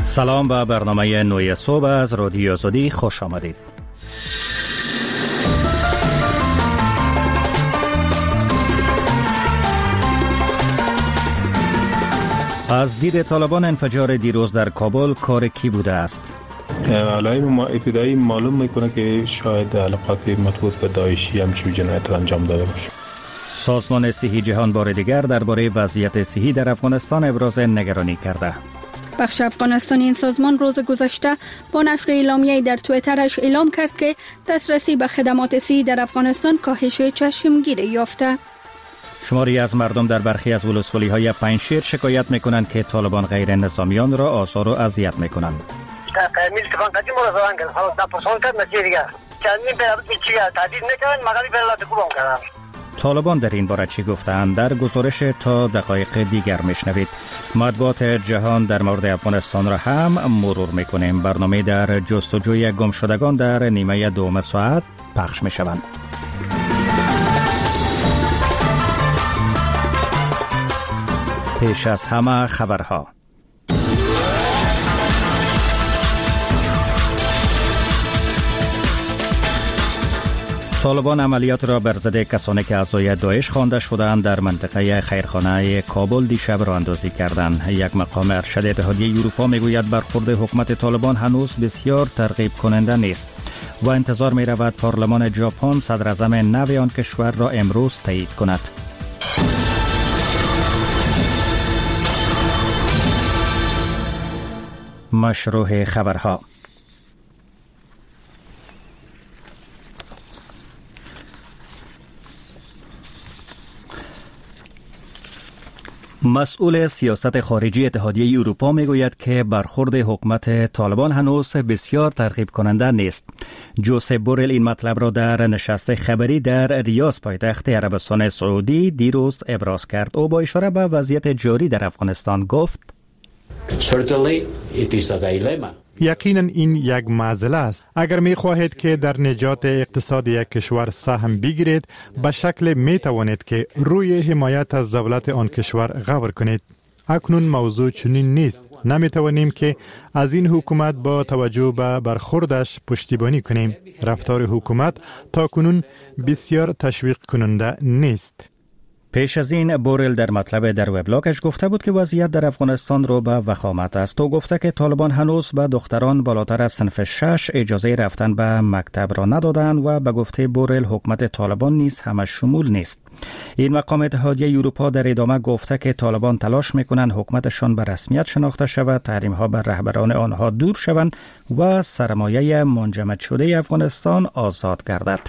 سلام به برنامه نوی صبح از رادیو آزادی خوش آمدید. از دید طالبان انفجار دیروز در کابل کار کی بوده است؟ علائم ابتدایی معلوم میکنه که شاید علاقات مربوط به داعشی همچون جنایت انجام داده باشه. سازمان صحی جهان بار دیگر درباره وضعیت صحی در افغانستان ابراز نگرانی کرده. بخش افغانستانی این سازمان روز گذشته با نشر اعلامیه‌ای در توییترش اعلام کرد که دسترسی به خدمات صحی در افغانستان کاهش چشمگیری یافته. شماری از مردم در برخی از ولسوالی‌های پنجشیر شکایت می‌کنند که طالبان غیر نظامیان را آزار و اذیت می‌کنند. طالبان در این باره چی گفتند؟ در گزارش تا دقایق دیگر میشنوید. مطبوعات جهان در مورد افغانستان را هم مرور میکنیم. برنامه در جستجوی گمشدگان در نیمه دوم ساعت پخش میشوند. پیش از همه خبرها. طالبان عملیات را بر ضد کسانی که اعضای داعش خوانده شدند در منطقه خیرخانه کابل دیشب راه اندازی کردند. یک مقام ارشد اتحادیه اروپا میگوید برخورد حکومت طالبان هنوز بسیار ترغیب کننده نیست و انتظار می رود پارلمان ژاپن صدراعظم نو آن کشور را امروز تایید کند. مشروع خبرها. مسئول سیاست خارجی اتحادیه اروپا میگوید که برخورد حکومت طالبان هنوز بسیار ترغیب کننده نیست. جوزپ بورل این مطلب را در نشست خبری در ریاض پایتخت عربستان سعودی دیروز ابراز کرد. او با اشاره به وضعیت جاری در افغانستان گفت: یقینا این یک معضله است. اگر می خواهید که در نجات اقتصاد یک کشور سهم بگیرید، به شکل می توانید که روی حمایت از دولت آن کشور غور کنید. اکنون موضوع چنین نیست. نمی توانیم که از این حکومت با توجه به برخوردش پشتیبانی کنیم. رفتار حکومت تا کنون بسیار تشویق کننده نیست. پیش از این بورل در مطلب در وبلاگش گفته بود که وضعیت در افغانستان رو به وخامت است. او گفته که طالبان هنوز به دختران بالاتر از صنف 6 اجازه رفتن به مکتب را ندادند و به گفته بورل حکومت طالبان نیز همه شمول نیست. این مقام اتحادیه اروپا در ادامه گفته که طالبان تلاش میکنند حکومتشان به رسمیت شناخته شود، تحریم ها بر رهبران آنها دور شوند و سرمایه منجمد شده افغانستان آزاد گردد.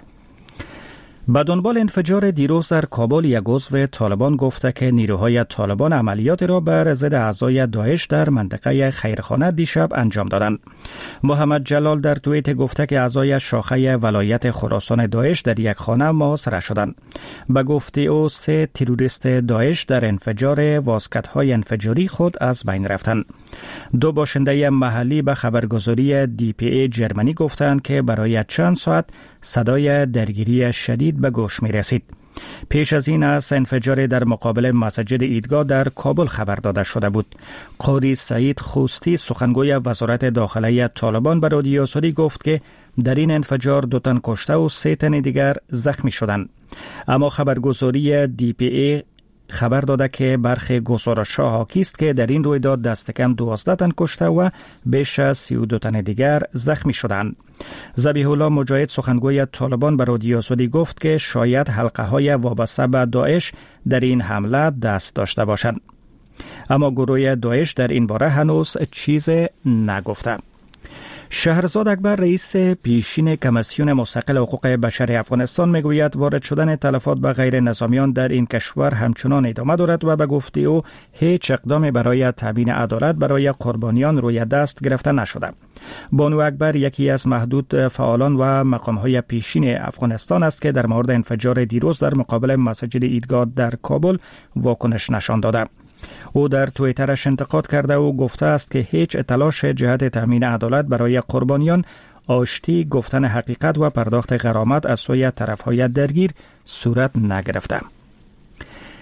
به دنبال انفجار دیروز در کابل یک عضو طالبان گفته که نیروهای طالبان عملیات را بر ضد اعضای داعش در منطقه خیرخانه دیشب انجام دادند. محمد جلال در توییت گفته که اعضای شاخه ولایت خراسان داعش در یک خانه محاصره شدند. به گفته او 3 تروریست داعش در انفجار واسکت‌های انفجاری خود از بین رفتند. 2 باشنده محلی به خبرگزاری DPA جرمنی گفتند که برای چند ساعت صدای درگیری شدید به گوش می رسید. پیش از این از انفجار در مقابل مسجد عیدگاه در کابل خبر داده شده بود. قاضی سعید خوستی سخنگوی وزارت داخلی طالبان به رادیو آزادی گفت که در این انفجار 2 تن کشته و 3 تن دیگر زخمی شدند. اما خبرگزاری DPA خبر داده که برخی گزارش‌ها حاکی است که در این رویداد دست کم 12 تن کشته و بیش از 32 تن دیگر زخمی شدند. ذبیح الله مجاهد سخنگوی طالبان به رادیو آزادی گفت که شاید حلقه‌های وابسته به داعش در این حمله دست داشته باشند. اما گروه داعش در این باره هنوز چیز نگفته. شهرزاد اکبر رئیس پیشین کمیسیون مستقل حقوق بشر افغانستان میگوید وارد شدن تلفات به غیر نظامیان در این کشور همچنان ادامه دارد و به گفته او هیچ اقدامی برای تامین عدالت برای قربانیان روی دست گرفته نشده. بانو اکبر یکی از محدود فعالان و مقام‌های پیشین افغانستان است که در مورد انفجار دیروز در مقابل مسجد عیدگاه در کابل واکنش نشان داده. او در توییترش انتقاد کرده و گفته است که هیچ تلاش جهت تامین عدالت برای قربانیان، آشتی، گفتن حقیقت و پرداخت غرامت از سوی طرف‌های درگیر صورت نگرفته.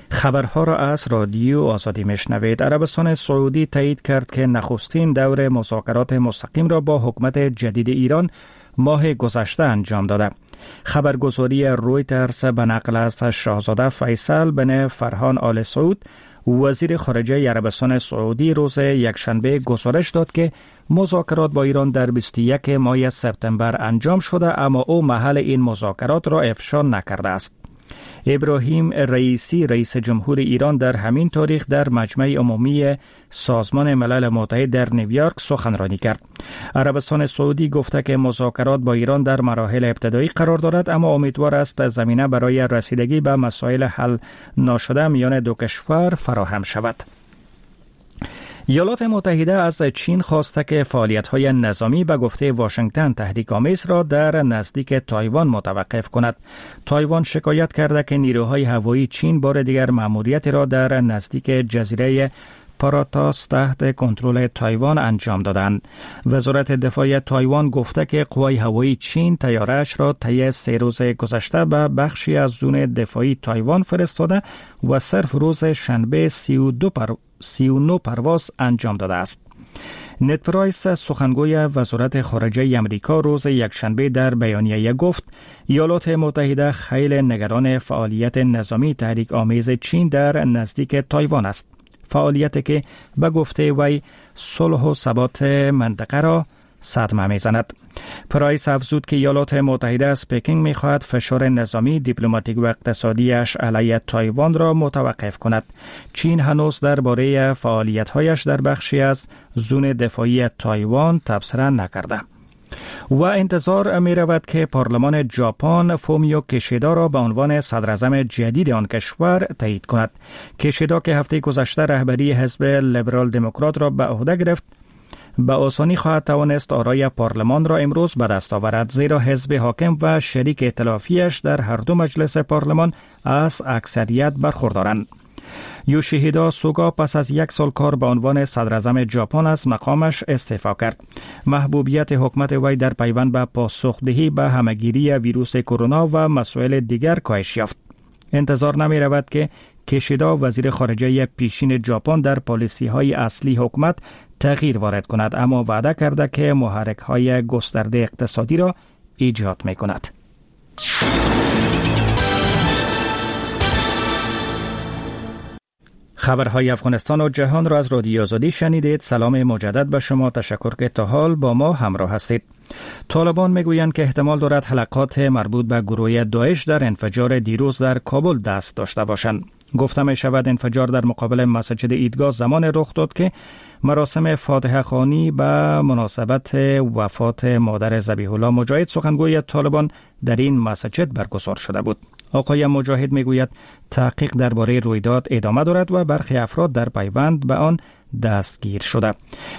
خبرها را از رادیو آزادی میشنوید. عربستان سعودی تایید کرد که نخستین دور مذاکرات مستقیم را با حکومت جدید ایران ماه گذشته انجام داده. خبرگزاری رویترز به نقل از شاهزاده فیصل بن فرحان آل سعود وزیر خارجه عربستان سعودی روز یکشنبه گزارش داد که مذاکرات با ایران در 21 ماه سپتامبر انجام شده، اما او محل این مذاکرات را افشا نکرده است. ابراهیم رئیسی رئیس جمهور ایران در همین تاریخ در مجمع عمومی سازمان ملل متحد در نیویورک سخنرانی کرد. عربستان سعودی گفته که مذاکرات با ایران در مراحل ابتدایی قرار دارد، اما امیدوار است زمینه برای رسیدگی به مسائل حل نشده میان دو کشور فراهم شود. ایالات متحده از چین خواسته که فعالیت‌های نظامی به گفته واشنگتن تحریک‌آمیز را در نزدیک تایوان متوقف کند. تایوان شکایت کرده که نیروهای هوایی چین بار دیگر مأموریتی را در نزدیک جزیره پاراتاس تحت کنترل تایوان انجام دادند. وزارت دفاع تایوان گفته که قوای هوایی چین طیاره‌اش را طی 3 روز گذشته به بخشی از زون دفاعی تایوان فرستاده و صرف روز شنبه 39 پرواز انجام داده است. نت پرایس سخنگوی وزارت خارجه امریکا روز یکشنبه در بیانیه گفت ایالات متحده خیلی نگران فعالیت نظامی تحریک آمیز چین در نزدیک تایوان است. فعالیتی که به گفته وی صلح و ثبات منطقه را صدمه می‌زند. پرایس افزود که ایالات متحده از پکینگ می‌خواهد فشار نظامی، دیپلماتیک و اقتصادیش علیه تایوان را متوقف کند. چین هنوز درباره فعالیت‌هایش در بخشی از زون دفاعی تایوان تبصره نکرده. و انتظار می رود که پارلمان ژاپن فومیو کیشیدا را به عنوان صدراعظم جدید آن کشور تایید کند. کیشیدا که هفته گذشته رهبری حزب لیبرال دموکرات را به عهده گرفت، به آسانی خواهد توانست آرای پارلمان را امروز به دست آورد، زیرا حزب حاکم و شریک ائتلافیش در هر دو مجلس پارلمان از اکثریت برخوردارند. یوشیهیدا سوگا پس از 1 سال کار به عنوان صدراعظم ژاپن از مقامش استعفا کرد. محبوبیت حکومت وی در پیوند به پاسخدهی به همهگیری ویروس کرونا و مسائل دیگر کاهش یافت. انتظار نمی رود که کیشیدا وزیر خارجه پیشین ژاپن در پالیسی‌های اصلی حکومت تغییر وارد کند، اما وعده کرده که محرک‌های گسترده اقتصادی را ایجاد می‌کند. خبرهای افغانستان و جهان را از رادیو آزادی شنیدید. سلام مجدد به شما. تشکر که تا حال با ما همراه هستید. طالبان میگویند که احتمال دارد حلقات مربوط به گروه داعش در انفجار دیروز در کابل دست داشته باشند. گفته می شود انفجار در مقابل مسجد عیدگاه زمان رخ داد که مراسم فاتحه خوانی به مناسبت وفات مادر ذبیح الله مجاهد سخنگوی طالبان در این مسجد برگزار شده بود. آقای مجاهد میگوید تحقیق درباره رویداد ادامه دارد و برخی افراد در پیوند به آن دستگیر شده.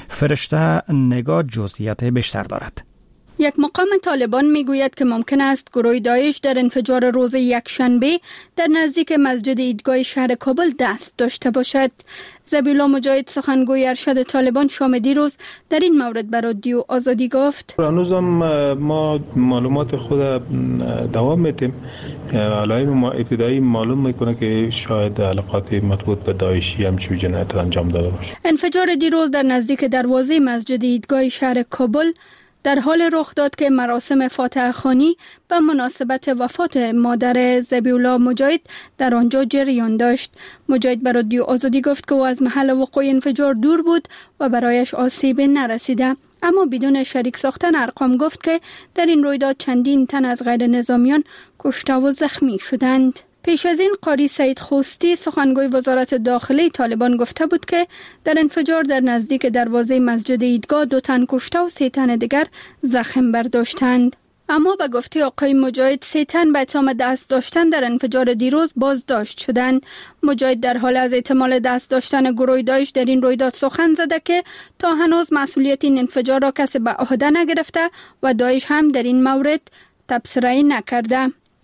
فرشته نگاه جزئیات بیشتر دارد. یک مقام طالبان میگوید که ممکن است گروه داعش در انفجار روز یکشنبه در نزدیک مسجد عیدگاه شهر کابل دست داشته باشد. ذبیح الله مجاهد سخنگوی ارشد طالبان شام دیروز در این مورد به رادیو آزادی گفت هنوز هم ما معلومات خود دوام میدیم. علائم ما ابتدایی معلوم میکنه که شاید علاقات مربوط به داعشی همچون جنایت انجام داده باشه. انفجار دیروز در نزدیک دروازه مسجد عیدگاه شهر کابل در حال رخ داد که مراسم فاتحه خوانی به مناسبت وفات مادر ذبیح الله مجاهد در آنجا جریان داشت. مجاهد به رادیو آزادی گفت که او از محل وقوع انفجار دور بود و برایش آسیب نرسیده، اما بدون شریک ساختن ارقام گفت که در این رویداد چندین تن از غیر نظامیان کشته و زخمی شدند. پیش از این قاری سعید خوستی سخنگوی وزارت داخلی طالبان گفته بود که در انفجار در نزدیک دروازه مسجد عیدگاه 2 تن کشته و 3 تن دیگر زخم برداشتند. اما به گفته آقای مجاهد 3 تن به اتهام دست داشتن در انفجار دیروز بازداشت شدند. مجاهد در حال از احتمال دست داشتن گروه داعش در این رویداد سخن زده که تا هنوز مسئولیت این انفجار را کسی به عهده نگرفته و داعش هم در این مورد تبصره نکرده.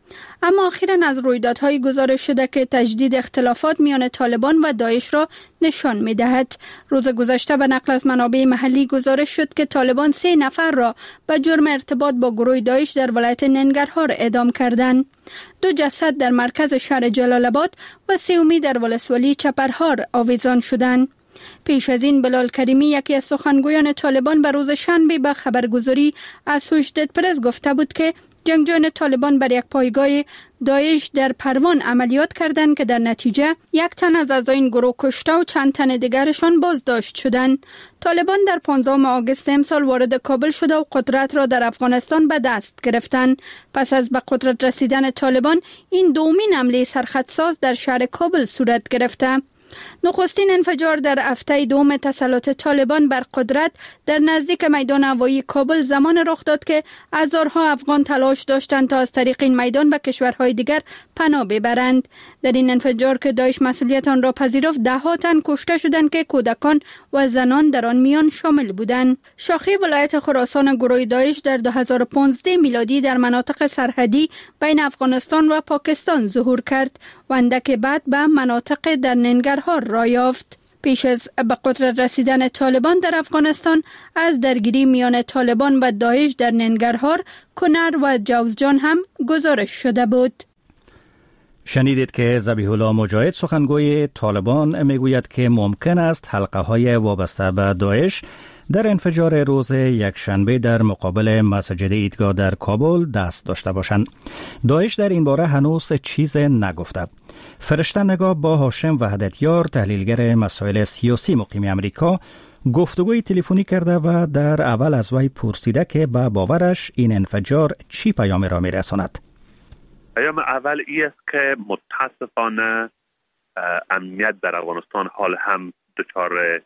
اما اخیراً از رویدادهای گزارش شده که تجدید اختلافات میان طالبان و داعش را نشان می‌دهد. روز گذشته به نقل از منابع محلی گزارش شد که طالبان 3 نفر را به جرم ارتباط با گروه داعش در ولایت ننگرهار اعدام کردند. 2 جسد در مرکز شهر جلال آباد و 3 در ولسوالی چپرهار آویزان شدند. پیش از این بلال کریمی، یکی از سخنگویان طالبان، به روز شنبه به خبرگزاری اسوشیتد پرس گفته بود که جنگجویان طالبان بر یک پایگاه داعش در پروان عملیات کردند که در نتیجه 1 تن از اعضای این گروه کشته و چند تن دیگرشان بازداشت شدند. طالبان در 15 آگوست امسال وارد کابل شده و قدرت را در افغانستان به دست گرفتند. پس از به قدرت رسیدن طالبان، این دومین حمله سرخطساز در شهر کابل صورت گرفته. نخستین انفجار در هفته دوم تسلط طالبان بر قدرت در نزدیک میدان هوایی کابل زمان رخ داد که هزارها افغان تلاش داشتند تا از طریق این میدان به کشورهای دیگر پناه ببرند. در این انفجار که داعش مسئولیت آن را پذیرفت، 10 تن کشته شدند که کودکان و زنان در آن میان شامل بودند. شاخه ولایت خراسان گروه داعش در 2015 میلادی در مناطق سرحدی بین افغانستان و پاکستان ظهور کرد و اندک بعد به مناطق در ننگرهار را یافت. پیش از به قدرت رسیدن طالبان در افغانستان، از درگیری میان طالبان و داعش در ننگرهار، کنر و جوزجان هم گزارش شده بود. شنیدید که ذبیح الله مجاهد، سخنگوی طالبان، میگوید که ممکن است حلقه های وابسته به داعش در انفجار روز یکشنبه در مقابل مسجد عیدگاه در کابل دست داشته باشند. داعش در این باره هنوز چیز نگفته. فرشته نگاه با هاشم وحدتیار، تحلیلگر مسائل سیاسی مقیم امریکا، گفتگوی تلفنی کرده و در اول از وی پرسیده که به باورش این انفجار چی پیامی را میرساند. پیام اول ای است که متاسفانه امنیت در افغانستان حال هم دچار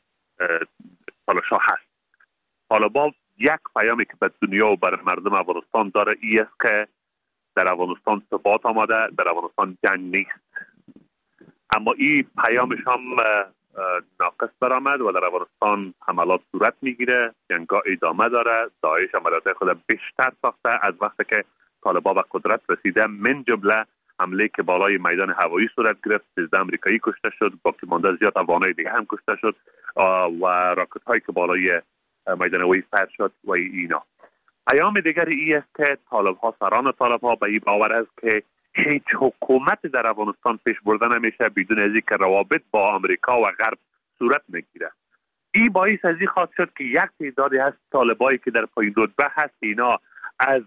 تلاش‌ها هست. حالا با یک پیامی که به دنیا و بر مردم افغانستان داره ای است که در افغانستان ثبات آمده، در افغانستان جنگ نیست. اما این پیامش هم ناقص برآمد و در افغانستان حملات صورت میگیره، جنگ‌ها ادامه داره، داعش عملیات خود بیشتر ساخته از وقتی که طالبان به قدرت رسیده، من جمله حمله که بالای میدان هوایی صورت گرفت، 13 امریکایی کشته شد، باقی مانده زیاد افغانای دیگه هم کشته شد و راکت هایی که بالای میدان هوایی فر شد و اینا. پیام دیگری ای است که سران طالب‌ها به این باور است که هیچ حکومت در افغانستان پیش برده نمیشه بدون از اینکه روابط با امریکا و غرب صورت میگیره. این باعث از این خواهد شد که یک تعدادی از طالبایی که در پایین رتبه هست، اینا از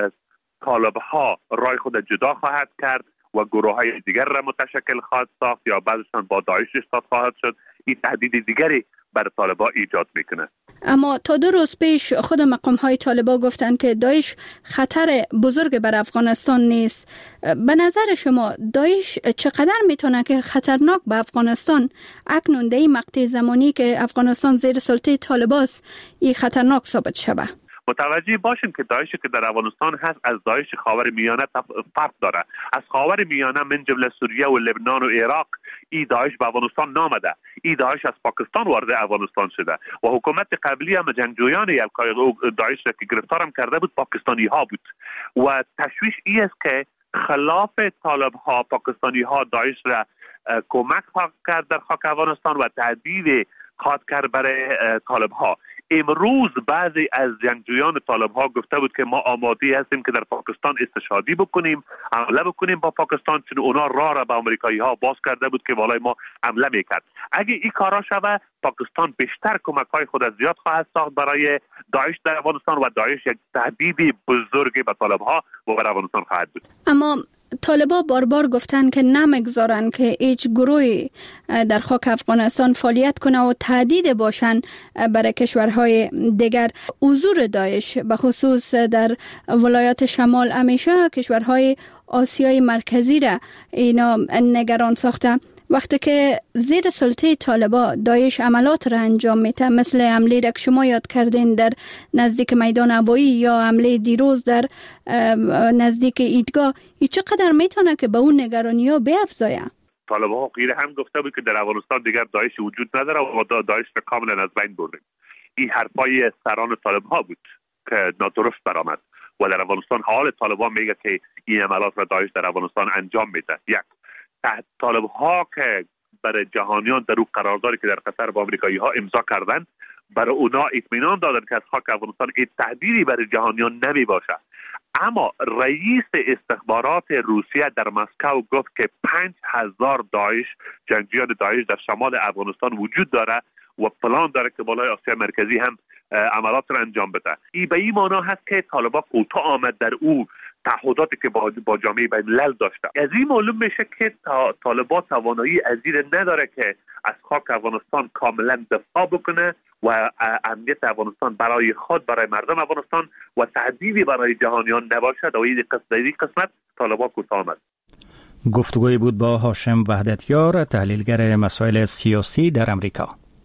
طالب‌ها رای خود جدا خواهد کرد و گروه‌های دیگر را متشکل خواهد ساخت یا بعضشان با داعش اشتراک خواهد شد. این تهدید دیگری بر طالبان ایجاد میکنه. اما تا 2 روز پیش خود مقام‌های طالبان گفتند که داعش خطر بزرگ بر افغانستان نیست. به نظر شما داعش چقدر میتونه که خطرناک به افغانستان اکنون در این مقطع زمانی که افغانستان زیر سلطه طالبان است این خطرناک ثابت شود؟ متوجه باشیم که داعشی که در افغانستان هست از داعش خاورمیانه فرق داره. از خاورمیانه من جمله سوریه و لبنان و عراق این داعش به افغانستان نامده. این داعش از پاکستان وارد افغانستان شده و حکومت قبلی هم جنگجویان یلکای داعش را که گرفتارم کرده بود پاکستانی ها بود و تشویش این است که خلاف طالب ها پاکستانی ها داعش را کمک کرد در خاک افغانستان و تهدید خواهد کرد برای طالب ها. امروز بعضی از جنگجویان طالب ها گفته بود که ما آماده هستیم که در پاکستان استشهادی بکنیم، حمله بکنیم با پاکستان، چون اونا راه را به آمریکایی ها باز کرده بود که والای ما حمله میکرد. اگه این کارا شوه پاکستان بیشتر کمک های خود از زیاد خواهد ساخت برای داعش در افغانستان و داعش یک تهدید بزرگ به طالب ها و بر افغانستان خواهد بود. اما طالبان بار گفتن که نمیگذارن که هیچ گروهی در خاک افغانستان فعالیت کنه و تهدید باشن برای کشورهای دیگر. حضور داعش به خصوص در ولایات شمال همیشه کشورهای آسیای مرکزی را اینا نگران ساخته. وقتی که زیر سلطه طالبان داعش عملات را انجام میده، مثل حمله را که شما یاد کردین در نزدیک میدان هوایی یا حمله دیروز در نزدیک عیدگاه، این چقدر میتونه که به اون نگرانی ها بیفزایه؟ طالبان غیر هم گفته بود که در افغانستان دیگر داعش وجود نداره و داعش را کاملا از بین بردیم. این حرفای سران طالبان بود که نادرست برآمد و در افغانستان حال طالبان میگه که این عملات را داعش در افغانستان انجام میده. یک، طالب ها که برای جهانیان در اون قراردادی که در قطر با آمریکایی ها امضا کردن، برای اونا اطمینان دادن که از خاک افغانستان این تهدیدی برای جهانیان نمی باشه. اما رئیس استخبارات روسیه در مسکو گفت که 5000 جنگجویان داعش در شمال افغانستان وجود داره و پلان داره که بالای آسیا مرکزی هم عملات را انجام بده. این به این معنا هست که طالبان کوتاه آمد در او تعهداتی که با جامعه بین الملل داشته. از این معلوم میشه که طالبان توانایی ازیر نداره که از خاک افغانستان کاملا دفاع بکنه و امنیت افغانستان برای خود، برای مردم افغانستان و تهدیدی برای جهانیان نباشد. و این قسمت طالبان کوتاه آمد. گفتگوی بود با هاشم وحدتیار، تحلیلگر مسائل سیاسی در امریکا.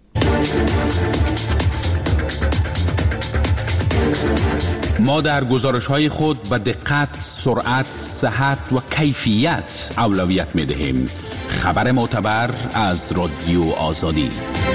ما در گزارش‌های خود به دقت، سرعت، صحت و کیفیت اولویت می‌دهیم. خبر معتبر از رادیو آزادی.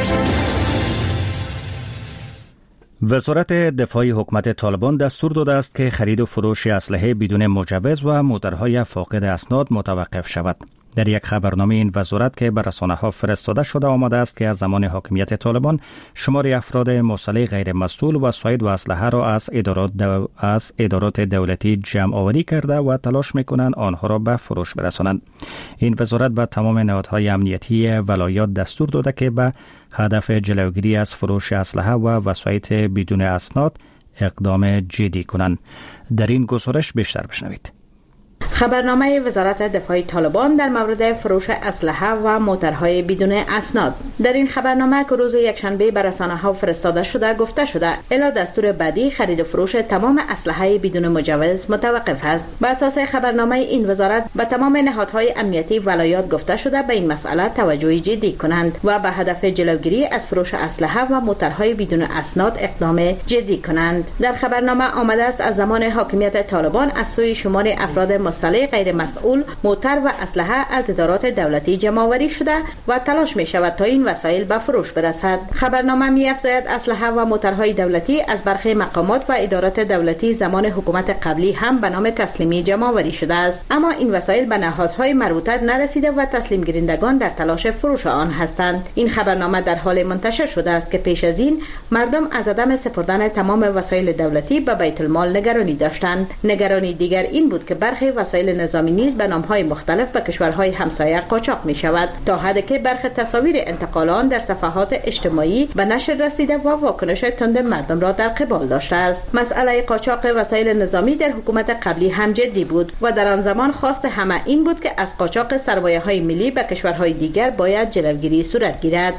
وزارت دفاع حکومت طالبان دستور داده است که خرید و فروش اسلحه بدون مجوز و موترهای فاقد اسناد متوقف شود. در یک خبرنامه این وزارت که به رسانه‌ها فرستاده شده آمده است که از زمان حاکمیت طالبان شمار افراد مسلح غیر مسئول وساید و اسلحه را از ادارات دولتی جمع آوری کرده و تلاش می‌کنند آنها را به فروش برسانند. این وزارت به تمام نهادهای امنیتی ولایات دستور داده که به هدف جلوگیری از فروش اسلحه و وسایط بدون اسناد اقدام جدی کنند. در این گزارش بیشتر بشنوید. خبرنامه وزارت دفاع طالبان در مورد فروش اسلحه و موترهای بدون اسناد. در این خبرنامه که روز یکشنبه به رسانه‌ها فرستاده شده گفته شده الا دستور بعدی خرید و فروش تمام اسلحه بدون مجوز متوقف است. بر اساس خبرنامه این وزارت به تمام نهادهای امنیتی ولایات گفته شده به این مسئله توجه جدی کنند و به هدف جلوگیری از فروش اسلحه و موترهای بدون اسناد اقدام جدی کنند. در خبرنامه آمده است از زمان حاکمیت طالبان از سوی شمار افراد مسلح غیر مسئول موتر و اسلحه از ادارات دولتی جمع آوری شده و تلاش می شود تا این وسایل به فروش برسد. خبرنامه می افزاید اسلحه و موترهای دولتی از برخی مقامات و ادارات دولتی زمان حکومت قبلی هم به نام تسلیمی جمع آوری شده است، اما این وسایل به نهادهای مربوطه نرسیده و تسلیم گیرندگان در تلاش فروش آن هستند. این خبرنامه در حال منتشر شده است که پیش از این مردم از عدم سپردن تمام وسایل دولتی به بیت المال نگرانی داشتند. نگرانی دیگر این بود که برخی وسایل نظامی نیز به نام‌های مختلف به کشورهای همسایه قاچاق می شود، تا حدی که برخی تصاویر انتقال آن در صفحات اجتماعی به نشر رسیده و واکنش تند مردم را در قبال داشته است. مسئله قاچاق وسایل نظامی در حکومت قبلی هم جدی بود و در آن زمان خواست همه این بود که از قاچاق سرمایه‌های ملی به کشورهای دیگر باید جلوگیری صورت گیرد.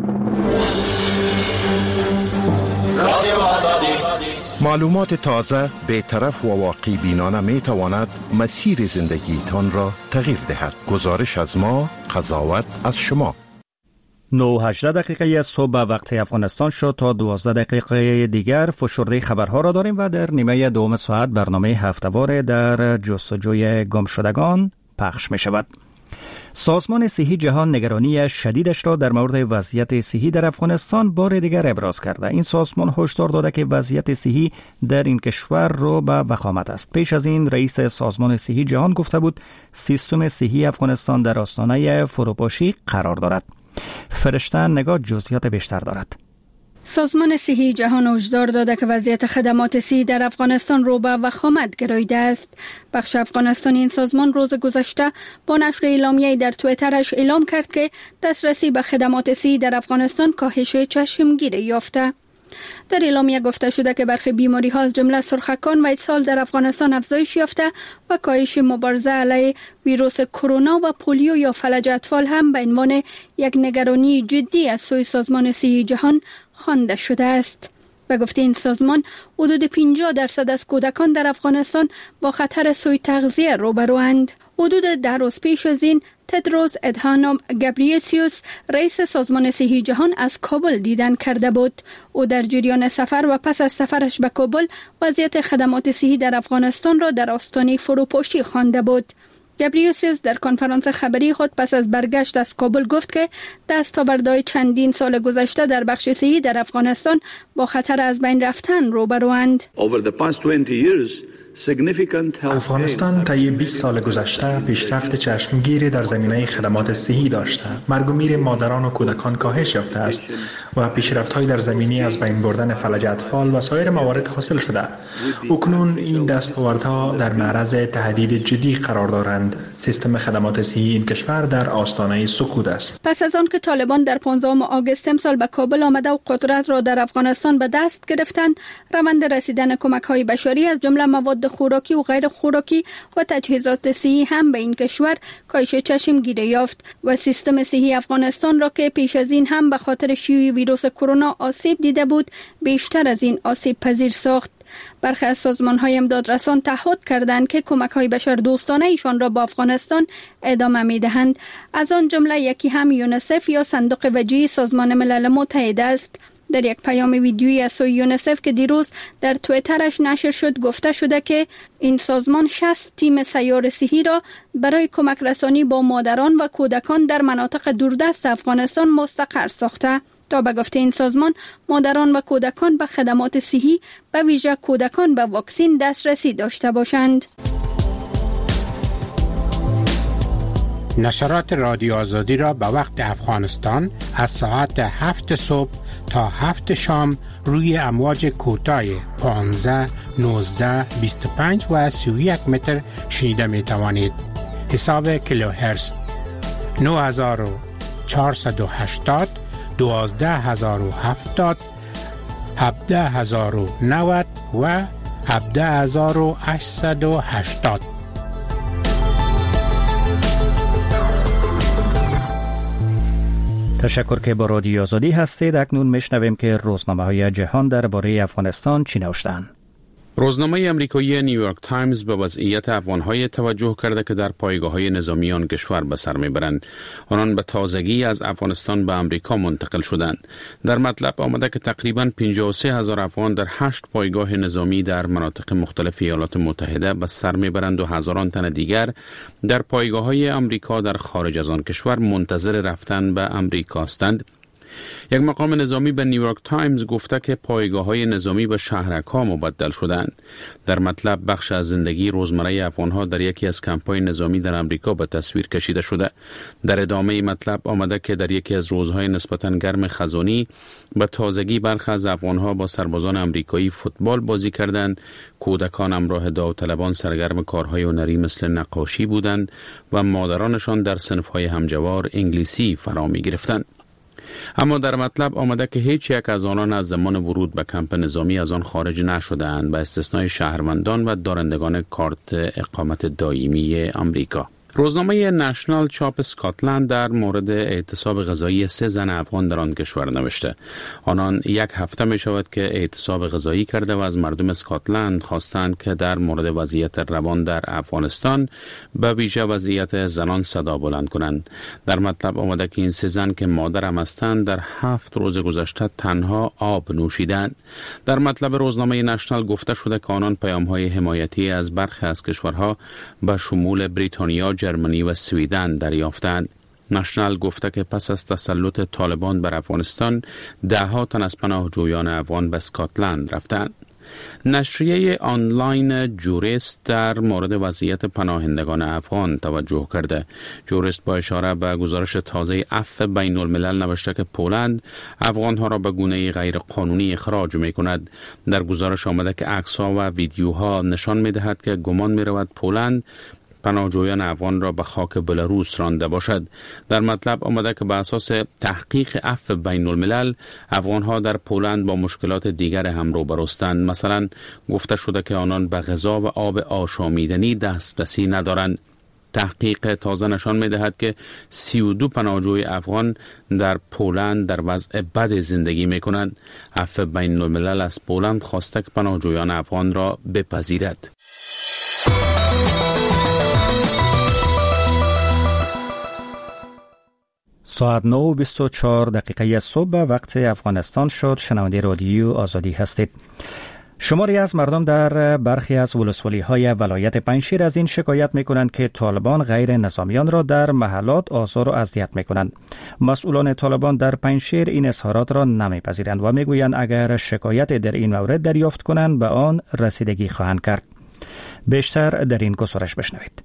معلومات تازه، بی‌طرف و واقعی بینانه می تواند مسیر زندگیتان را تغییر دهد. گزارش از ما، قضاوت از شما. 9:18 دقیقه صبح وقت افغانستان شد. تا 12 دقیقه دیگر فشرده خبرها را داریم و در نیمه دوم ساعت برنامه هفته‌وار در جستجوی گمشدگان پخش می شود. سازمان صحی جهان نگرانی شدیدش را در مورد وضعیت صحی در افغانستان بار دیگر ابراز کرده. این سازمان هشدار داده که وضعیت صحی در این کشور را به وخامت است. پیش از این رئیس سازمان صحی جهان گفته بود سیستم صحی افغانستان در آستانه فروپاشی قرار دارد. فرشته نگاه جزئیات بیشتر دارد. سازمان صحی جهان هشدار داده که وضعیت خدمات صحی در افغانستان رو به وخامت گراییده است. بخش افغانستانی این سازمان روز گذشته با نشر اعلامیه‌ای در توییترش اعلام کرد که دسترسی به خدمات صحی در افغانستان کاهش چشمگیری یافته. در اعلامیه گفته شده که برخی بیماری ها از جمله سرخکان و اسهال در افغانستان افزایش یافته و کاهش مبارزه علیه ویروس کرونا و پولیو یا فلج اطفال هم به عنوان یک نگرانی جدی از سوی سازمان صحی جهان خوانده شده است. و گفته این سازمان حدود 50% از کودکان در افغانستان با خطر سوء تغذیه روبروند. حدود 10 روز پیش از این تدروس ادهانوم گبریسیوس رئیس سازمان صحی جهان از کابل دیدن کرده بود. او در جریان سفر و پس از سفرش به کابل وضعیت خدمات صحی در افغانستان را در آستانه فروپاشی خوانده بود. گبریسیوس در کنفرانس خبری خود پس از برگشت از کابل گفت که دستاوردهای چندین سال گذشته در بخش صحی در افغانستان با خطر از بین رفتن روبروند. Over the past 20 years, افغانستان طی 20 سال گذشته پیشرفت چشمگیری در زمینه خدمات صحی داشته. مرگ و میر مادران و کودکان کاهش یافته است و پیشرفت‌های در زمینه از بین بردن فلج اطفال و سایر موارد حاصل شده. اکنون این دستاوردها در معرض تهدید جدی قرار دارند. سیستم خدمات صحی این کشور در آستانه سقوط است. پس از آن که طالبان در 15 آگوست امسال به کابل آمده و قدرت را در افغانستان به دست گرفتند، روند رسیدن کمک‌های بشری از جمله مواد خوراکی و غیر خوراکی و تجهیزات صحی هم به این کشور کاهش چشمگیری یافت و سیستم صحی افغانستان را که پیش از این هم به خاطر شیوع ویروس کرونا آسیب دیده بود، بیشتر از این آسیب پذیر ساخت. برخی از سازمان‌های امدادرسان تعهد کردند که کمک‌های بشردوستانه ایشان را با افغانستان ادامه می‌دهند. از آن جمله یکی هم یونیسف یا صندوق وجیه سازمان ملل متحد است. در یک پیام ویدیویی از سوی یونیسف که دیروز در توییترش نشر شد گفته شده که این سازمان 60 تیم سیار صحی را برای کمک رسانی با مادران و کودکان در مناطق دوردست افغانستان مستقر ساخته تا به گفته این سازمان مادران و کودکان به خدمات صحی به ویژه کودکان به واکسین دسترسی داشته باشند. نشرات رادیو آزادی را به وقت افغانستان از ساعت 7 صبح تا 7 شام روی امواج کوتاه 15, 19, 25 و 31 متر شنیده می توانید. حساب کیلوهرتز 9480, 12070, 17090 و 17880. تشکر که با رادیو آزادی هستید. اکنون میشنویم که روزنامه‌های جهان درباره افغانستان چی نوشتند. روزنامه امریکایی نیویورک تایمز به وضعیت افغان‌های توجه کرده که در پایگاه‌های نظامی آن کشور به سر می‌برند. آنان به تازگی از افغانستان به آمریکا منتقل شدند. در مطلب آمده که تقریباً 53,000 افغان در 8 پایگاه نظامی در مناطق مختلف ایالات متحده به سر می‌برند و هزاران تن دیگر در پایگاه‌های آمریکا در خارج از آن کشور منتظر رفتن به آمریکا هستند. یک مقام نظامی به نیویورک تایمز گفته که پایگاه‌های نظامی به شهرک‌ها مبدل شدند. در مطلب بخش از زندگی روزمره افغان‌ها در یکی از کمپ‌های نظامی در آمریکا به تصویر کشیده شده. در ادامه مطلب آمده که در یکی از روزهای نسبتاً گرم خزانی به تازگی برخی از افغان‌ها با سربازان آمریکایی فوتبال بازی کردند. کودکان همراه داوطلبان سرگرم کارهای هنری مثل نقاشی بودند و مادرانشان در صنف‌های همجوار انگلیسی فرا می‌گرفتند. اما در مطلب آمده که هیچ یک از آنان از زمان ورود به کمپ نظامی از آن خارج نشدند به استثنای شهروندان و دارندگان کارت اقامت دائمی آمریکا. روزنامه نشنال چاپ اسکاتلند در مورد اعتصاب غذایی 3 زن افغان در آن کشور نوشته. آنان 1 هفته می شود که اعتصاب غذایی کرده و از مردم اسکاتلند خواستند که در مورد وضعیت روان در افغانستان به ویژه وضعیت زنان صدا بلند کنند. در مطلب آمده که این 3 زن که مادر هم هستند در 7 روز گذشته تنها آب نوشیدند. در مطلب روزنامه نشنال گفته شده که آنان پیام‌های حمایتی از برخی از کشورها به شمول بریتانیا، جرمنی و سویدن دریافتند. نشنال گفته که پس از تسلط طالبان بر افغانستان 10 تن از پناهجویان افغان به اسکاتلند رفتند. نشریه آنلاین جوریست در مورد وضعیت پناهندگان افغان توجه کرده. جوریست با اشاره به گزارش تازه عفو بین الملل نوشته که پولند افغانها را به گونه غیر قانونی اخراج می کند. در گزارش آمده که عکس‌ها و ویدیوها نشان می دهد که گمان می رود پولند پناهجویان افغان را به خاک بلاروس رانده باشد. در مطلب آمده که به اساس تحقیق عفو بین الملل افغانها در پولند با مشکلات دیگر هم روبرو هستند. مثلا گفته شده که آنان به غذا و آب آشامیدنی دسترسی ندارند. تحقیق تازه نشان می‌دهد که 32 پناهجوی افغان در پولند در وضع بد زندگی می‌کنند. عفو بین الملل از پولند خواسته که پناهجویان افغان را بپذیرد. ساعت 9:24 صبح وقت افغانستان شد. شنونده رادیو آزادی هستید. شماری از مردم در برخی از ولسوالی‌های ولایت پنجشیر از این شکایت می‌کنند که طالبان غیر نظامیان را در محلات آزار و اذیت می‌کنند. مسئولان طالبان در پنجشیر این اظهارات را نمی‌پذیرند و می‌گویند اگر شکایت در این مورد دریافت کنند به آن رسیدگی خواهند کرد. بیشتر در این گزارش بشنوید.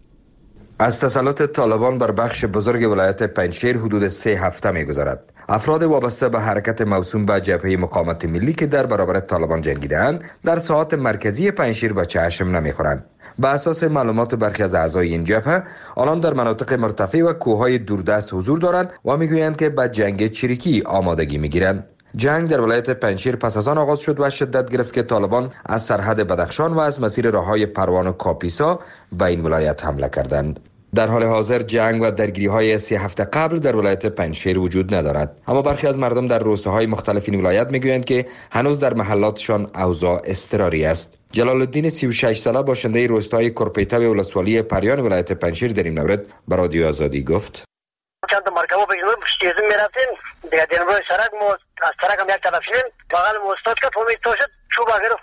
از تسلط طالبان بر بخش بزرگ ولایت پنجشیر حدود 3 هفته می‌گذرد. افراد وابسته به حرکت موسوم به جبهه مقاومت ملی که در برابر طالبان جنگیده‌اند در ساحات مرکزی پنجشیر به چشم نمی‌خورند. به اساس معلومات برخی از اعضای این جبهه، آنان در مناطق مرتفع و کوههای دوردست حضور دارند و میگویند که به جنگ چریکی آمادگی می‌گیرند. جنگ در ولایت پنجشیر پس از آن آغاز شد و شدت گرفت که طالبان از سرحد بدخشان و از مسیر راههای پروان و کاپیسا به این ولایت حمله کردند. در حال حاضر جنگ و درگیری‌های 3 هفته قبل در ولایت پنجشیر وجود ندارد، اما برخی از مردم در روستاهای مختلف این ولایت میگویند که هنوز در محلاتشان اوضاع اضطراری است. جلال الدین 36 ساله باشنده روستای کرپیتا و ولسوالی پریان ولایت پنجشیر در این مورد به رادیو آزادی گفت: چند مرکبا بگیریم پشتیزم میرفتیم دیگه دین روی سرک مو از سرک هم یک طرف شدیم بغل موستاد که فهمید تو شد چوب اگر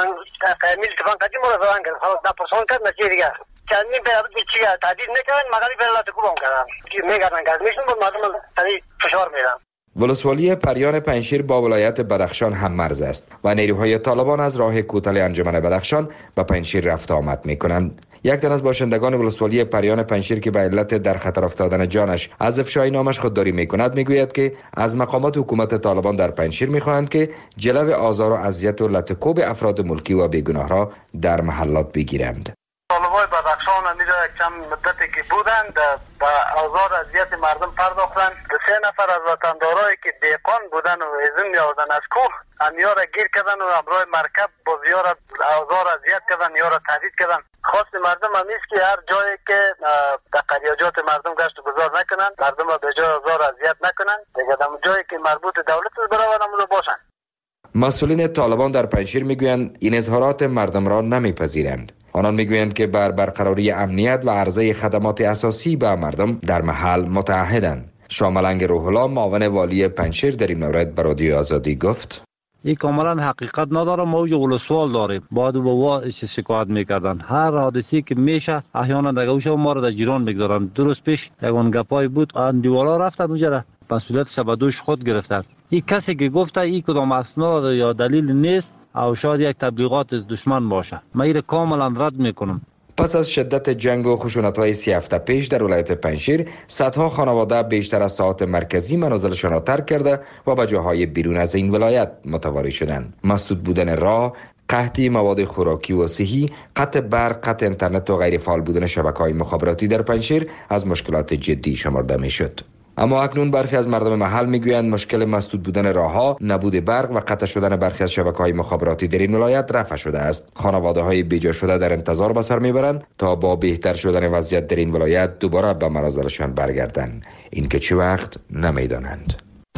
قیمیل تفان قدیم رو زبان کرد خلاص نپرسان کرد نتیجه دیگه چندین پیرابط چیه تحدید نکردن مغالی پیرالات کوبام کردن میگردن که از میشن بود مردم تنی فشار میدن. ولسوالی پریان پنجشیر با ولایت بدخشان هم مرز است و نیروهای طالبان از راه کوتل انجمن بدخشان به پنجشیر رفت آمد میکنند. یک تن از باشندگان ولسوالی پریان پنجشیر که به علت در خطر افتادن جانش از افشای نامش خودداری میکند میگوید که از مقامات حکومت طالبان در پنجشیر میخواهند که جلو آزار و اذیت و لطکوب افراد ملکی و بیگناه را در محلات بگیرند. طالبای بدخشان همیجا یک چند مدتی که بودند به آزار اذیت مردم پرداختند. 3 نفر از وطندارایی که دیقان بودن و ازم می‌آوردن از کوه همیا را گیر کردن و همراه مرکب با زیار آزار اذیت کردن یا را تهدید کردن. خواست مردم همیست که هر جایی که در قریاجات مردم گشت و گذار نکنن، مردم را به جای آزار اذیت نکنن، دیگه در جایی که مربوط دولت است برابر همون باشن. مسئولین طالبان در پنجشیر میگویند این اظهارات مردم را نمیپذیرند. آنان میگویند که بر برقراری امنیت و عرضه خدمات اساسی به مردم در محل متعهدند. شاملنگ روح الله معاون والی پنجشیر در این مورد به رادیو آزادی گفت: این کاملا حقیقت نداره. ما اوج ولسوال داریم، بعد بابا شکایت میکردن هر حادثی که میشه احیانا دگوش ما رو در جیران میگذارن. درست پیش یگان گپای بود ان دیوالا رفتن اونجا مسئولیتش به دوش خود گرفتن. این کسی که گفته این کدام اسناد یا دلیل نیست او شاید یک تبلیغات دشمن باشه، من این کاملا رد میکنم. پس از شدت جنگ و خشونت‌های 3 هفته پیش در ولایت پنجشیر، صدها خانواده بیشتر از ساحات مرکزی منازلشان را ترک کرده و به جاهای بیرون از این ولایت متواری شدند. مسدود بودن راه، قحط مواد خوراکی و صحی، قطع برق، قطع اینترنت و غیر فعال بودن شبکه‌های مخابراتی در پنجشیر از مشکلات جدی شمرده میشد. اما اکنون برخی از مردم محل میگویند مشکل مسدود بودن راهها، نبود برق و قطع شدن برخی از شبکه‌های مخابراتی در این ولایت رفع شده است. خانواده‌های بیجا شده در انتظار به سر میبرند تا با بهتر شدن وضعیت در این ولایت دوباره به منازلشان برگردند. این که چه وقت نمیدانند.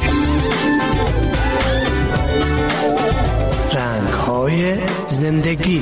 رنگ‌های زندگی.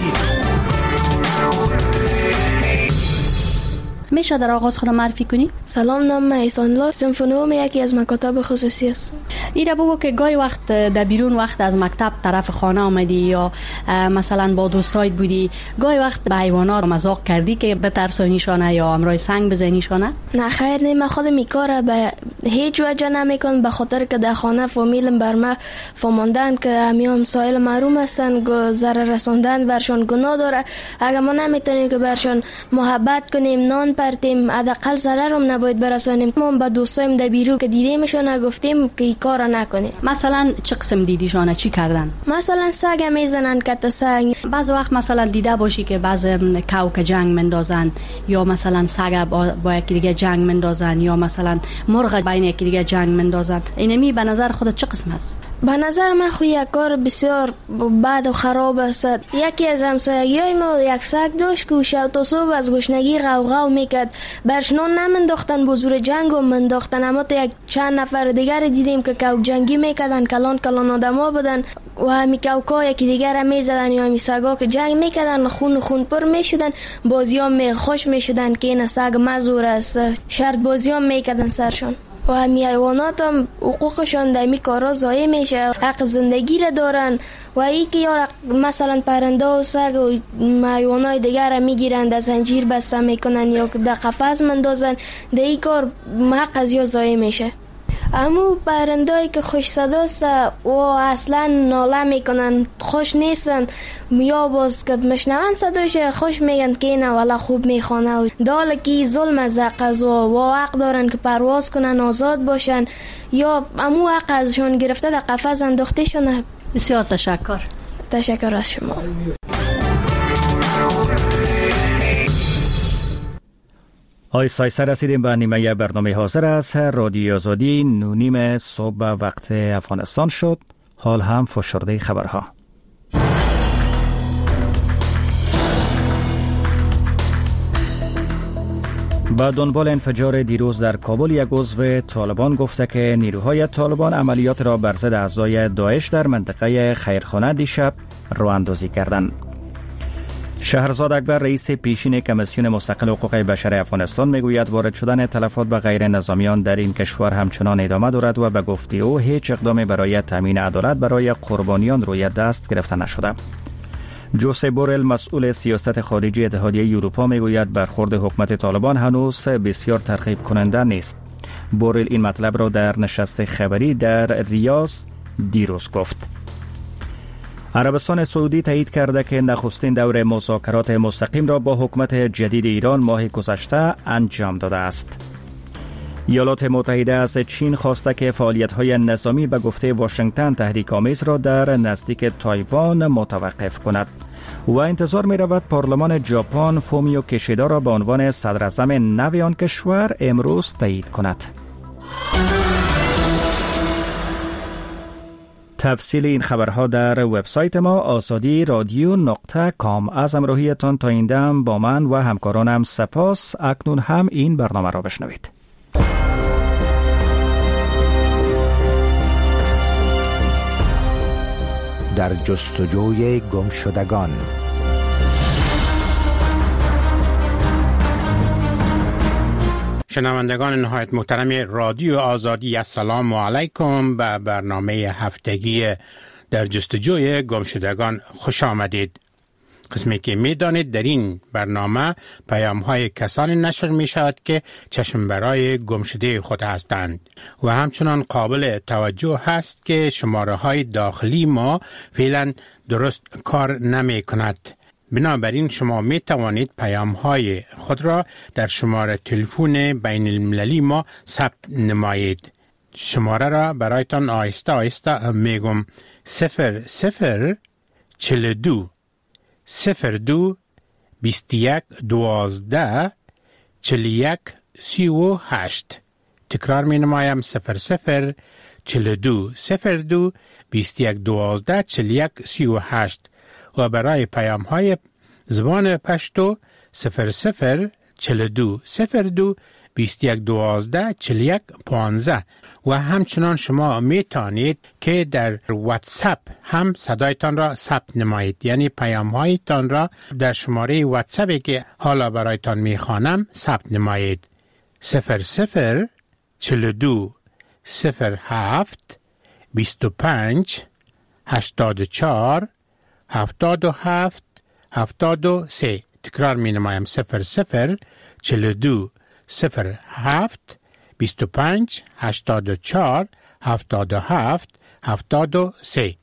میشه در آغاز خودم معرفی کنی؟ سلام، نام احسان الله، صنف نهم یکی از مکاتب خصوصی است. ایره بگو که گاهی وقت در بیرون وقت از مکتب طرف خانه آمدی یا مثلا با دوستایت بودی، گاهی وقت به حیوانات مذاق کردی که بترسونیشانه یا امرای سنگ بزنیشانه؟ نه خیر، نه، من خودم این کار به هیچ وجه نمیکنم، به خاطر که در خانه فامیلم بر من فهماندن که همیام سایل محروم هستن، ضرر رساندن برشان گناه داره. اگر ما نمیتونیم که برشان محبت کنیم، نان پرتیم، حداقل ضرر هم نباید برسانیم. ما با دوستایم در بیرون که دیدیمشون گفتیم که این کارا نکنیم. مثلا چه قسم دیدیشانه چی کردن؟ مثلا سگ میزنن، کت سگ. بعض وقت مثلا دیده باشی که بعض کاو که جنگ مندازن یا مثلا سگ با یکی دیگه جنگ مندازن یا مثلا مرغ بین یکی دیگه جنگ مندازن. اینمی به نظر خودت چه قسم هست؟ به نظر من خو یک کار بسیار بد و خراب است. یکی از همسایگیای ما یک سگ داشت که شب تا صبح از گشنگی غوغا میکرد. برشنان نمنداختن، بزرگ جنگ هم منداختن، اما تا یک چند نفر دیگر دیدیم که کو جنگی میکردن، کلان آدما بودن و همی کوکا یکی دیگر میزدن یا همی سگا که جنگ میکردن خون پر میشدن. بازیام خوش میشدن که این سگ مزور است، شرط بازیام میکردن سرشان. و همی حیوانات هم حقوقشان در می کارا ضایع میشه، حق زندگی را دارن و ای که یار مثلا پرنده و سگ و حیوانات دیگر را میگیرند، از زنجیر بسته میکنن یا در قفس مندازن، در این کار حق از یا ضایع میشه. امو پرندایی که خوش صداست و اصلا ناله میکنن خوش نیستن، یا باز که مشنون صداش خوش میگن که نه والا خوب میخوانه و دال که ظلم از قضا و حق دارن که پرواز کنن آزاد باشن یا امو حق ازشون گرفته در قفس انداخته شونه. بسیار تشکر. تشکر از شما. آی سایسه رسیدیم به نیمه برنامه حاضر است. رادیو آزادی 9:30 صبح وقت افغانستان شد. حال هم فشرده خبرها. با دنبال انفجار دیروز در کابل، یک عضو طالبان گفته که نیروهای طالبان عملیات را بر ضد اعضای داعش در منطقه خیرخانه دیشب راه‌اندازی کردند. شهرزاد اکبر رئیس پیشین کمیسیون مستقل حقوق بشر افغانستان میگوید وارد شدن تلفات به غیر نظامیان در این کشور همچنان ادامه دارد و به گفته او هیچ اقدامی برای تامین عدالت برای قربانیان روی دست گرفته نشده. جوزف بورل مسئول سیاست خارجی اتحادیه اروپا میگوید برخورد حکومت طالبان هنوز بسیار ترغیب کننده نیست. بورل این مطلب را در نشست خبری در ریاض دیروز گفت. عربستان سعودی تایید کرده که نخستین دور مذاکرات مستقیم را با حکومت جدید ایران ماه گذشته انجام داده است. ایالات متحده از چین خواسته که فعالیت‌های نظامی به گفته واشنگتن تحریک‌آمیز را در نزدیک تایوان متوقف کند و انتظار می‌رود پارلمان ژاپن فومیو کشیدا را به عنوان صدراعظم نو آن کشور امروز تایید کند. تفصیل این خبرها در وبسایت ما azadi.radio.com. از همراهیتان تا این دم با من و همکارانم سپاس. اکنون هم این برنامه را بشنوید. در جستجوی گمشدگان. شنوندگان نهایت محترم رادیو آزادی، السلام علیکم. به برنامه هفتگی در جستجوی گمشدگان خوش آمدید. قسمی که می دانید در این برنامه پیام های کسانی نشر می شود که چشم برای گمشده خود هستند و همچنان قابل توجه هست که شماره های داخلی ما فعلا درست کار نمی کند. بنابراین شما می توانید پیام های خود را در شماره تلفن بین المللی ما ثبت نمایید. شماره را برایتان آهسته آهسته می گم. 0042 02 21 12 41 38. تکرار می نمایم. 0042 02 21 12 41 38 و برای پیام های زبان پشتو 0042 02 21 12 41 15. و همچنان شما می توانید که در واتساپ هم صدایتان را ثبت نمایید، یعنی پیام هایتان را در شماره واتساپی که حالا برایتان می خوانم ثبت نمایید. 0042 07 25 84 77 73. تکرار می نمایم. 0042 07 25 84 77 73.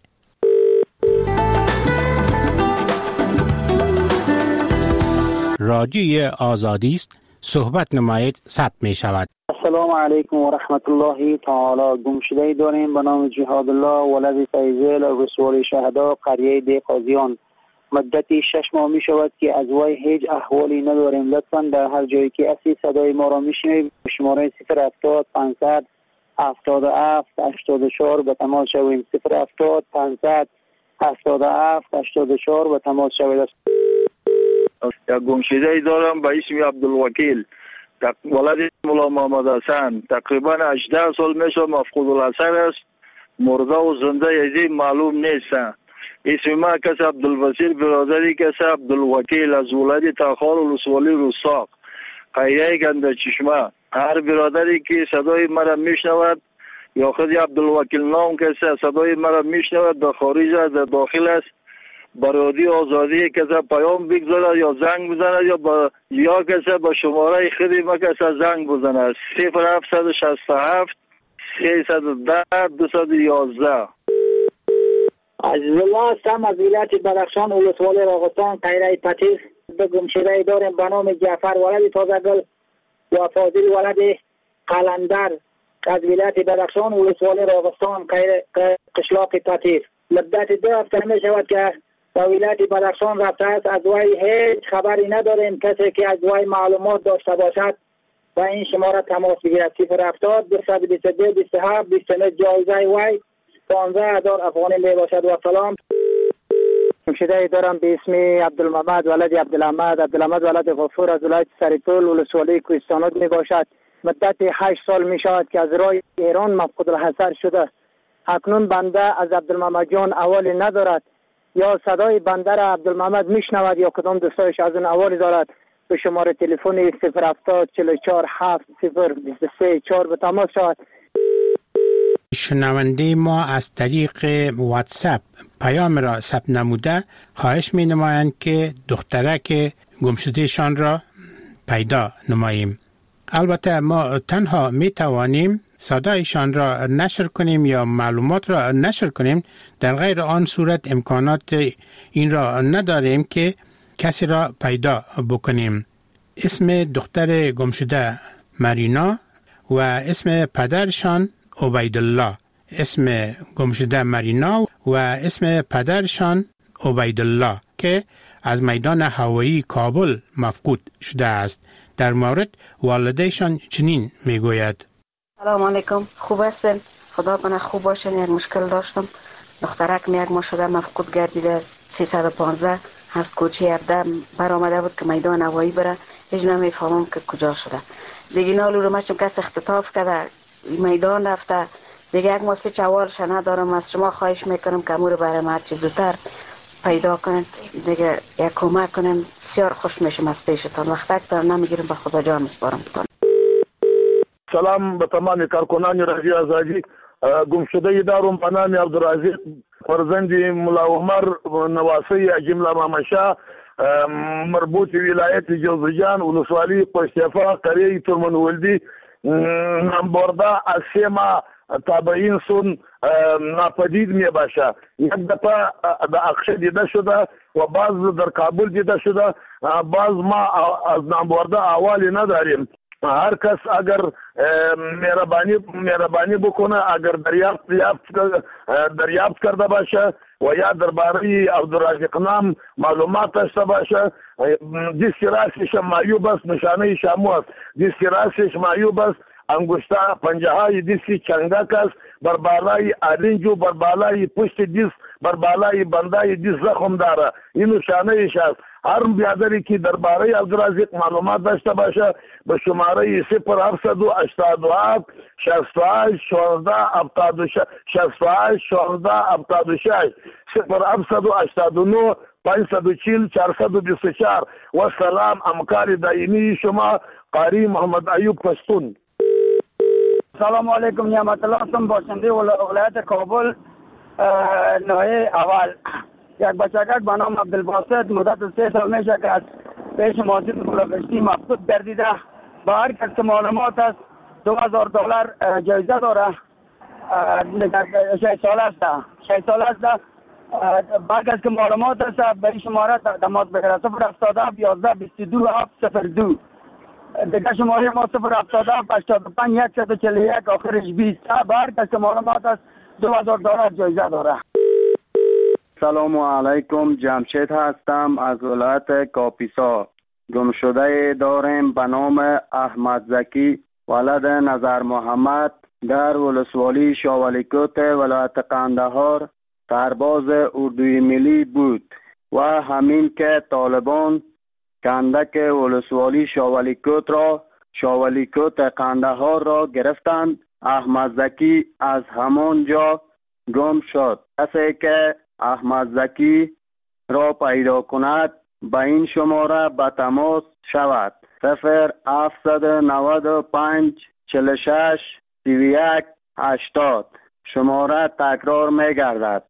رادیوی آزادی است. صحبت نمایید. ثبت می شود. السلام علیکم و رحمت الله تعالی. گمشده داریم به نام جهاد الله ولد فیضل رسول شهدا قریه دی قاضیان. مدتی 6 ماه می شود که از وی هیچ احوالی نداریم. لطفاً در هر جایی که اسی صدای ما را می شنوید شماره 070 500 77 84 به تماس شویم. 070 500 77 84 به تماس شوید. یک گمشده دارم به اسم عبدالوکیل ولد مولا محمد حسن. تقریبا 18 سال میشه مفقود الاثر است. مرده و زنده یزی معلوم نیست. اسم ما کس عبدالبصیر برادری کس عبدالوکیل از ولد تاخار ولسوالی رستاق قیره گنده چشمه. هر برادری که صدای مرا میشنود یا خود عبدالوکیل نام کسی صدای مرا میشنود در خارج است در داخل است برادی آزادی کسی پیام بگذارد یا زنگ بزند یا کسی با شماره خودی ما کسی زنگ بزند. 0767 310 211. عزیز الله هستم از ولایت بدخشان ولسوالی راغستان قیره پتیس. به گمشده داریم به نام جعفر ولد تازگل و فاضل ولد قلندر از ولایت بدخشان ولسوالی راغستان قشلاق پتیس. مدت 2 هفته می شود که به ولایت بدخشان رفته است. از وی هیچ خبری نداریم. کسی که از وی معلومات داشته باشد و این شماره تماس بگیرد. 070 222 27 29 جایزه وی 15,000 افغانی می باشد. و سلام. گمشده دارم به اسم عبدالمحمد ولد عبدالحمد ولد غفور از ولایت سریطول ولسوالی کوهستانات می باشد. مدت 8 سال می شود که از راه ایران مفقود الحضر شده. اکنون بنده از عبدالمحمد جان اوالی ندارد. یا صدای بنده را عبدالمحمد میشنود یا کدام دوستایش از اون اوالی دارد. به شماره تلفن 070 44 7 023 4 به تماس شود. شنونده ما از طریق واتساپ پیام را ثبت نموده خواهش می نمایند که دخترک گمشدهشان را پیدا نماییم. البته ما تنها می توانیم صدایشان را نشر کنیم یا معلومات را نشر کنیم. در غیر آن صورت امکانات این را نداریم که کسی را پیدا بکنیم. اسم دختر گمشده مرینا و اسم پدرشان عبیدالله. اسم گمشده مرینا و اسم پدرشان عبیدالله که از میدان هوایی کابل مفقود شده است. در مورد والدهشان چنین میگوید: سلام علیکم، خوب هستین؟ خدا کنه خوب باشین. یک مشکل داشتم. دخترک یک ماه شده مفقود گردیده است. 315 از کوچه 17 برآمده بود که میدان هوایی بره. هیچ نمیفهمم که کجا شده. دیگه نالو رو مچم کس اختطاف کرده میدان رفته. دیگه یک ماسه چوالش ندارم. از شما خواهش میکنم که امور برای ما چیز زودتر پیدا کنن. دیگه یک کمک کنن. بسیار خوش میشم از پیشتان. وقت دارم نمیگیرم، به خدا جان میسپارم. سلام به تمام کارکنان رادیو آزادی. گمشده دارم به نام عبدالرزاق فرزند ملا عمر نواسی جمله مامشا مربوط ولایت جوزجان ولسوالی پشتیفا قریه ترمن ولدی نمبرده از 3 ماه تابعین سون ناپدید می باشه. یک دفعه در اقشه دیده شده و بعض در کابل دیده شده. بعض ما از نمبرده احوالی نداریم. هر کس اگر مهربانی بکنه، اگر دریافت کرده باشه و یا درباره عبدالرزاق نام معلومات داشته باشه، دست راستش معیوب است، نشانه شامو است. دست راستش معیوب است، انگشته پنجه های دستی چنگک است، بر بالای آلنجو، بر بالای پشت دست، بر بالای بندای دست زخم داره. این نشانه است. هر بیادری که درباره عبدالرزاق معلومات داشته باشه به شماره 0787 68 16 68 16 76 0789 540 424. و سلام. همکار دائمی شما قاری محمد ایوب پشتون. سلام علیکم. نعمت الله هستم، باشنده ولایت کابل ناحیه اول. یک بچگک به نام عبدالباسط مدت 3 سال میشه که از پیش ماسجد بلوچستان مفقود گردیده. با هر کس که معلومات است $2000 جایزه داره. 6 سال است. با کس که معلومات است به این شماره تماس بگیره. 070 11 22 702. دیگه شماره ما 070 85 141 آخرش 20. با هر کس که معلومات است $2000 جایزه داره. سلام علیکم، جمشید هستم از ولایت کاپیسا. گمشده داریم به نام احمد زکی ولد نظر محمد در ولسوالی شاولیکوت ولایت قندهار سرباز اردوی ملی بود و همین که طالبان کندک ولسوالی شاولیکوت قندهار را گرفتند، احمد زکی از همان جا گم شد. کسی که احمد زکی را پیدا کند به این شماره به تماس شود. 0795 46 31 80. شماره تکرار می گردد.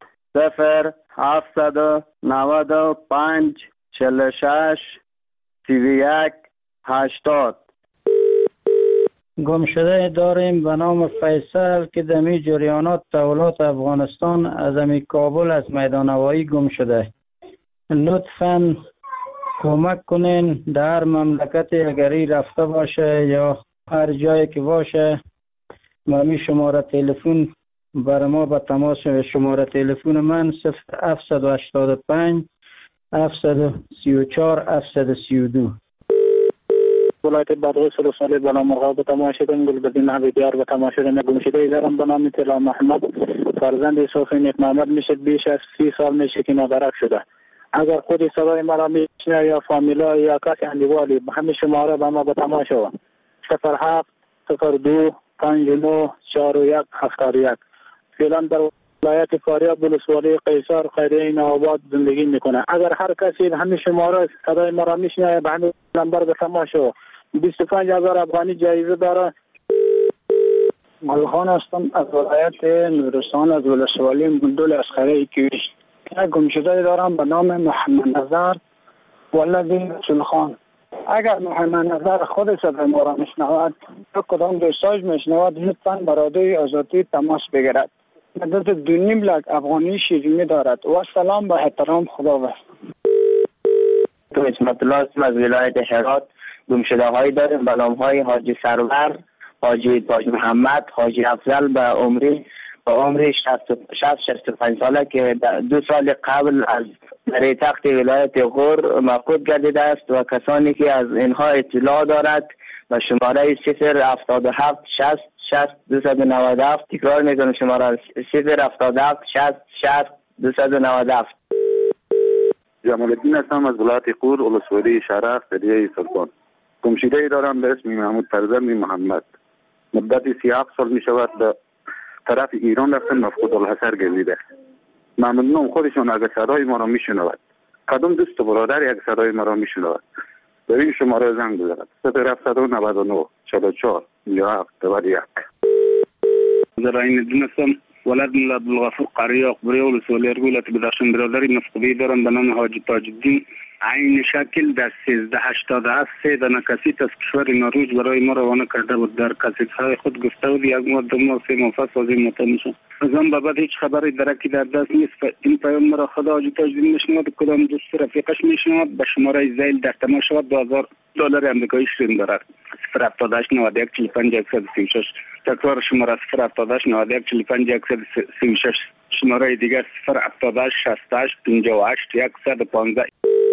0795 46 31 80. گمشده داریم به نام فیصل که دمی جریانات تحولات افغانستان از امی کابل از میدان هوایی گم شده. لطفاً کمک کنین در مملکت اگری رفته باشه یا هر جایی که باشه ما شماره تلفن برای ما به تماس. شماره تلفن من 0785 734 732. ولایت بادغیس رساله بنا مرغاب به تماشیدن گلبدین حبیبیار به تماشیدن گمشده دارم به نام طلا محمد فرزند صوفی نیک محمد میشه. بیش از 30 سال میشه که نادرک شده. اگر خودی صدای مرا میشنه یا فامیلا یا کسی اندیوالی به همین شماره به ما به تماشا 07 02 59 41 71. فعلا در ولایت فاریاب ولسوالی قیصر خیریه نوآباد زندگی میکنه. اگر هر کسی همین شماره صدای مرا میشنه به همین نمبر به تماشا 25,000 افغانی جایزه داره. ملخان هستم از ولایت نورستان از ولسوالی مندول اسخره کیویش. گمشده دارم به نام محمد نظر ولدی رسول خان. اگر محمد نظر خود صدای ما را میشنود یا کدام دوستاش میشنود لطفاً برادر آزادی تماس بگیرد. مدت 2.5 لک افغانی شیرینی دارد. و سلام با احترام، خدا بست. تو اسمت الله هستم از ولایت هرات. گمشده هایی داریم به نام های حاجی سرور، حاجی تاج محمد، حاجی افضل به عمری 65 ساله که 2 سال قبل از در تخت ولایت غور مفقود گردیده است و کسانی که از اینها اطلاع دارد و شماره 077 60 60 297 تکرار میکنم شماره 077 60 60 297. جمال الدین هستم از ولایت غور ولسوالی شرف قریه سلطان. گمشده ای دارم به اسم محمود فرزند محمد. مدت 37 سال می شود به طرف ایران رفتن مفقود الحصر گردیده. ممنونم خودشون اگر صدای ما را میشنود. کدام دوست و برادر یک صدای ما را میشنود به این شماره زنگ بزند 0799 44 57 91. در این دونستم ولد ملا عبدالغفور قریه اقبری ولسوالی ارگولت بدخشان برادری مفقودی دارم به نام حاجی تاج الدین. عین شکل در 1387 3 دانه کسیت از کشور نروژ برای ما روانه کرده بود. در کسیت‌های خود گفته بود 1 ماه 2 ماه 3 ماه پس از این مطمئن از آن بعد هیچ خبری درکی در دست نیست. این پیام مرا خدا حاجی تاج الدین میشنود کدام دوست رفیقش میشنود به شماره زیل در تماس شود $2000 آمریکایی شیرین دارد 078 91 45 136. تکرار شماره 078 91 45 136. شماره دیگر 078 68 58 115.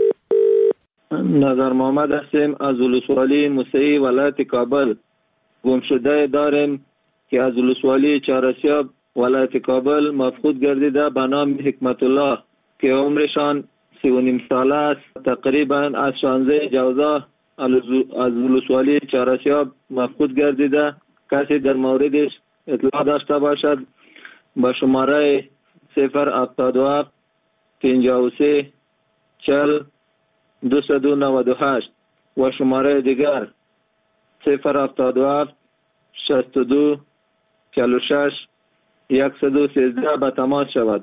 نظر محمد هستیم از ولسوالی موسعی ولایت کابل. گمشده داریم که از ولسوالی چهارسیاب ولایت کابل مفقود گردیده به نام حکمت الله که عمرشان 3.5 ساله است. تقریبا از 16 جوزا از ولسوالی چهارسیاب مفقود گردیده. کسی در موردش اطلاع داشته باشد با شماره 077 53 40 298 و شماره دیگر 077 62 46 113 به تماس شود.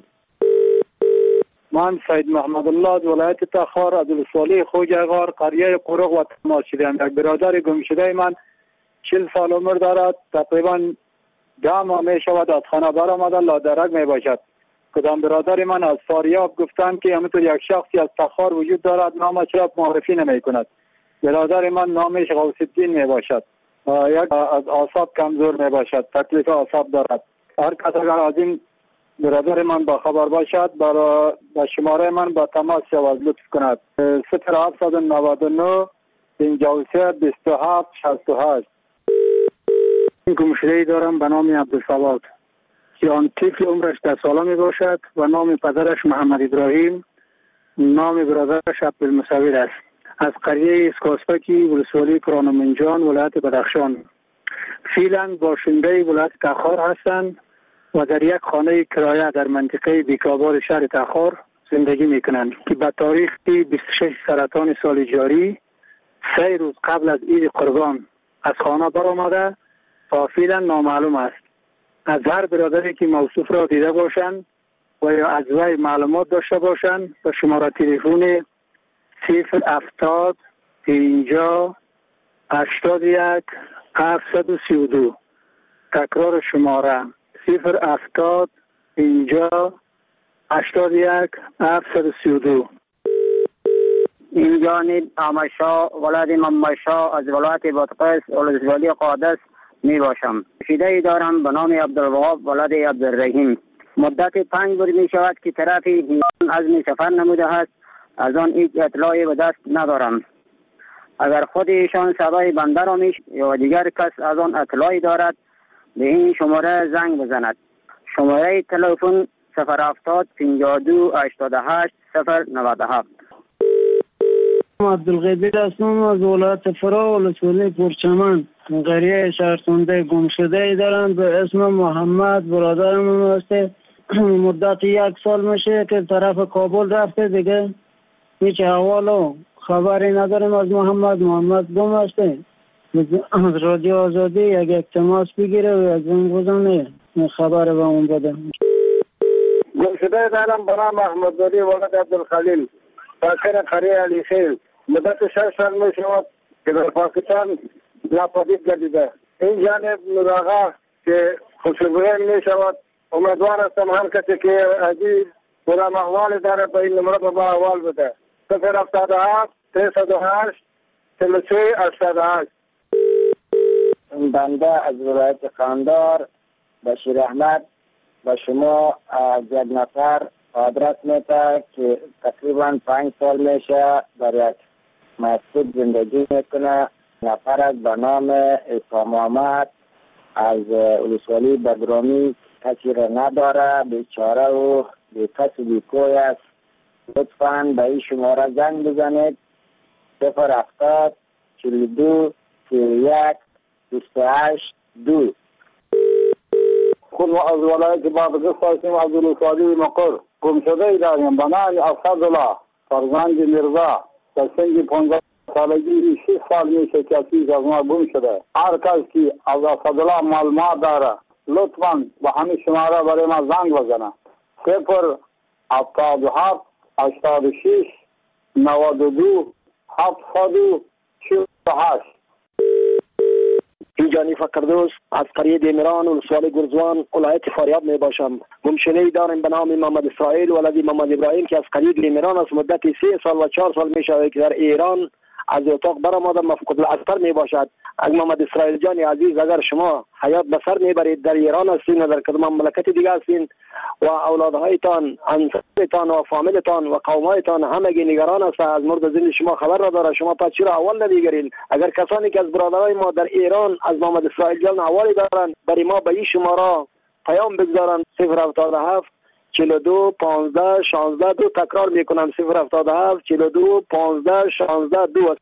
من سید محمد الله از ولایت تخار از ولسوالی خوجغار قریه قرق و تماس شدم. یک برادر گمشده من 40 سال عمر دارد. تقریبا 10 ماه می شود از خانه برآمده لادرک می باشد. کدام برادر من از فاریاب گفتند که همینطور یک شخصی از تخار وجود دارد نامش را معرفی نمی کند. برادر من نامش غوث الدین می باشد. یک از اعصاب کمزور می باشد. تکلیف اعصاب دارد. هر کس اگر از این برادر من با خبر باشد با شماره من با تماس شود لطف کند 0799 53 27 68. گمشده‌ای دارم به نام عبدالصواد که آن طفل عمرش 10 ساله می باشد و نام پدرش محمد ابراهیم، نام برادرش عبدالمصور است. از قریه اسکاسپکی ولسوالی کرانمنجان ولایت بدخشان. فعلا باشنده ولایت تخار هستند و در یک خانه کرایه در منطقه بیکاباد شهر تخار زندگی می کنند که به تاریخ 26 سرطان سال جاری 3 روز قبل از عید قربان از خانه برآمده و فعلا نامعلوم است. از هر برادری که موصوف را دیده باشند و یا از وی معلومات داشته باشند به شماره تلفن 070 50 81 732. تکرار شماره 070 50 81 732. این جانب آمشا ولد ممشا از ولایت بادغیس ولسوالی قادس می باشم. شیده دارم به نام عبدالوهاب ولد عبدالرحیم. مدت 5 روز می شود که طرف هیران عزم سفر نموده است. از آن هیچ اطلاعی به دست ندارم. اگر خود ایشان صدای بنده را یا دیگر کس از آن اطلاعی دارد به این شماره زنگ بزند. شماره تلفن 070 52 88 097. عبدالقدیر هستم از ولایت فرا ولسوالی پرچمن. قریه شهرسنده گمشده دارم به اسم محمد. برادرم هسته. مدت 1 سال میشه که طرف کابل رفته دیگه هیچ احوال و خبری نداریم از محمد گم هسته. از رادیو آزادی یک تماس بگیره و یک زنگ بزنه خبر به اون بده. گمشده دارم به نام احمدزاده ولد عبدالخلیل ساکن قریه علیخیل. مدت 6 سال می شود که در پاکستان ناپدید گردیده. این جانب نوراغا که خوشبوین می شود. امیدوار هستم هر کسی که عزیز برام احوال داره به این نمره به احوال بده. 077 308 33 88. بنده از ولایت قندار بشیر احمد و شما از یک نفر آدرس میده که تقریبا 5 سال میشه در یک مسجد زندگی میکنه. نفر از به نام عیسی محمد از ولسوالی بدرامی کسی را نداره، بیچاره و بی کس و بی کوی است. لطفاً به این شماره زنگ بزنید 070 42 31 28 2. خود از ولایت بادغیس هستیم از ولسوالی مقر. گمشده داریم به نام اسدالله فرزند میرزا در سن 15 سالگی 6 سال میشه که از ما گم شده. هر کس که از اسدالله معلومات داره لطفاً به همین شماره برای ما زنگ بزنه 077 86 92 748. اینجا فقردوس از قریه دیمران ولسوالی گرزوان ولایت فاریاب می باشم. گمشده دارم به نام محمد اسرائیل ولد محمد ابراهیم که از قریه دیمران از مدت 3 سال و 4 سال می شود که در ایران از اتاق برآمده مفقود الاسر می باشد. از محمد اسرائیل جان عزیز اگر شما حیات به سر میبرید در ایران هستین و در کدام مملکت دیگه هستین و اولادهایتان انصارتان و فامیلتان و قومایتان همگی نگران است از مرد زنده شما خبر را داره، شما پس چرا اول نمیگیرین؟ اگر کسانی که از برادرای ما در ایران از محمد اسرائیل جان اوالی دارن برای ما به این شماره پیام بگذارن 077 42 15 16 2. تکرار میکنم 077 42 15 16 2.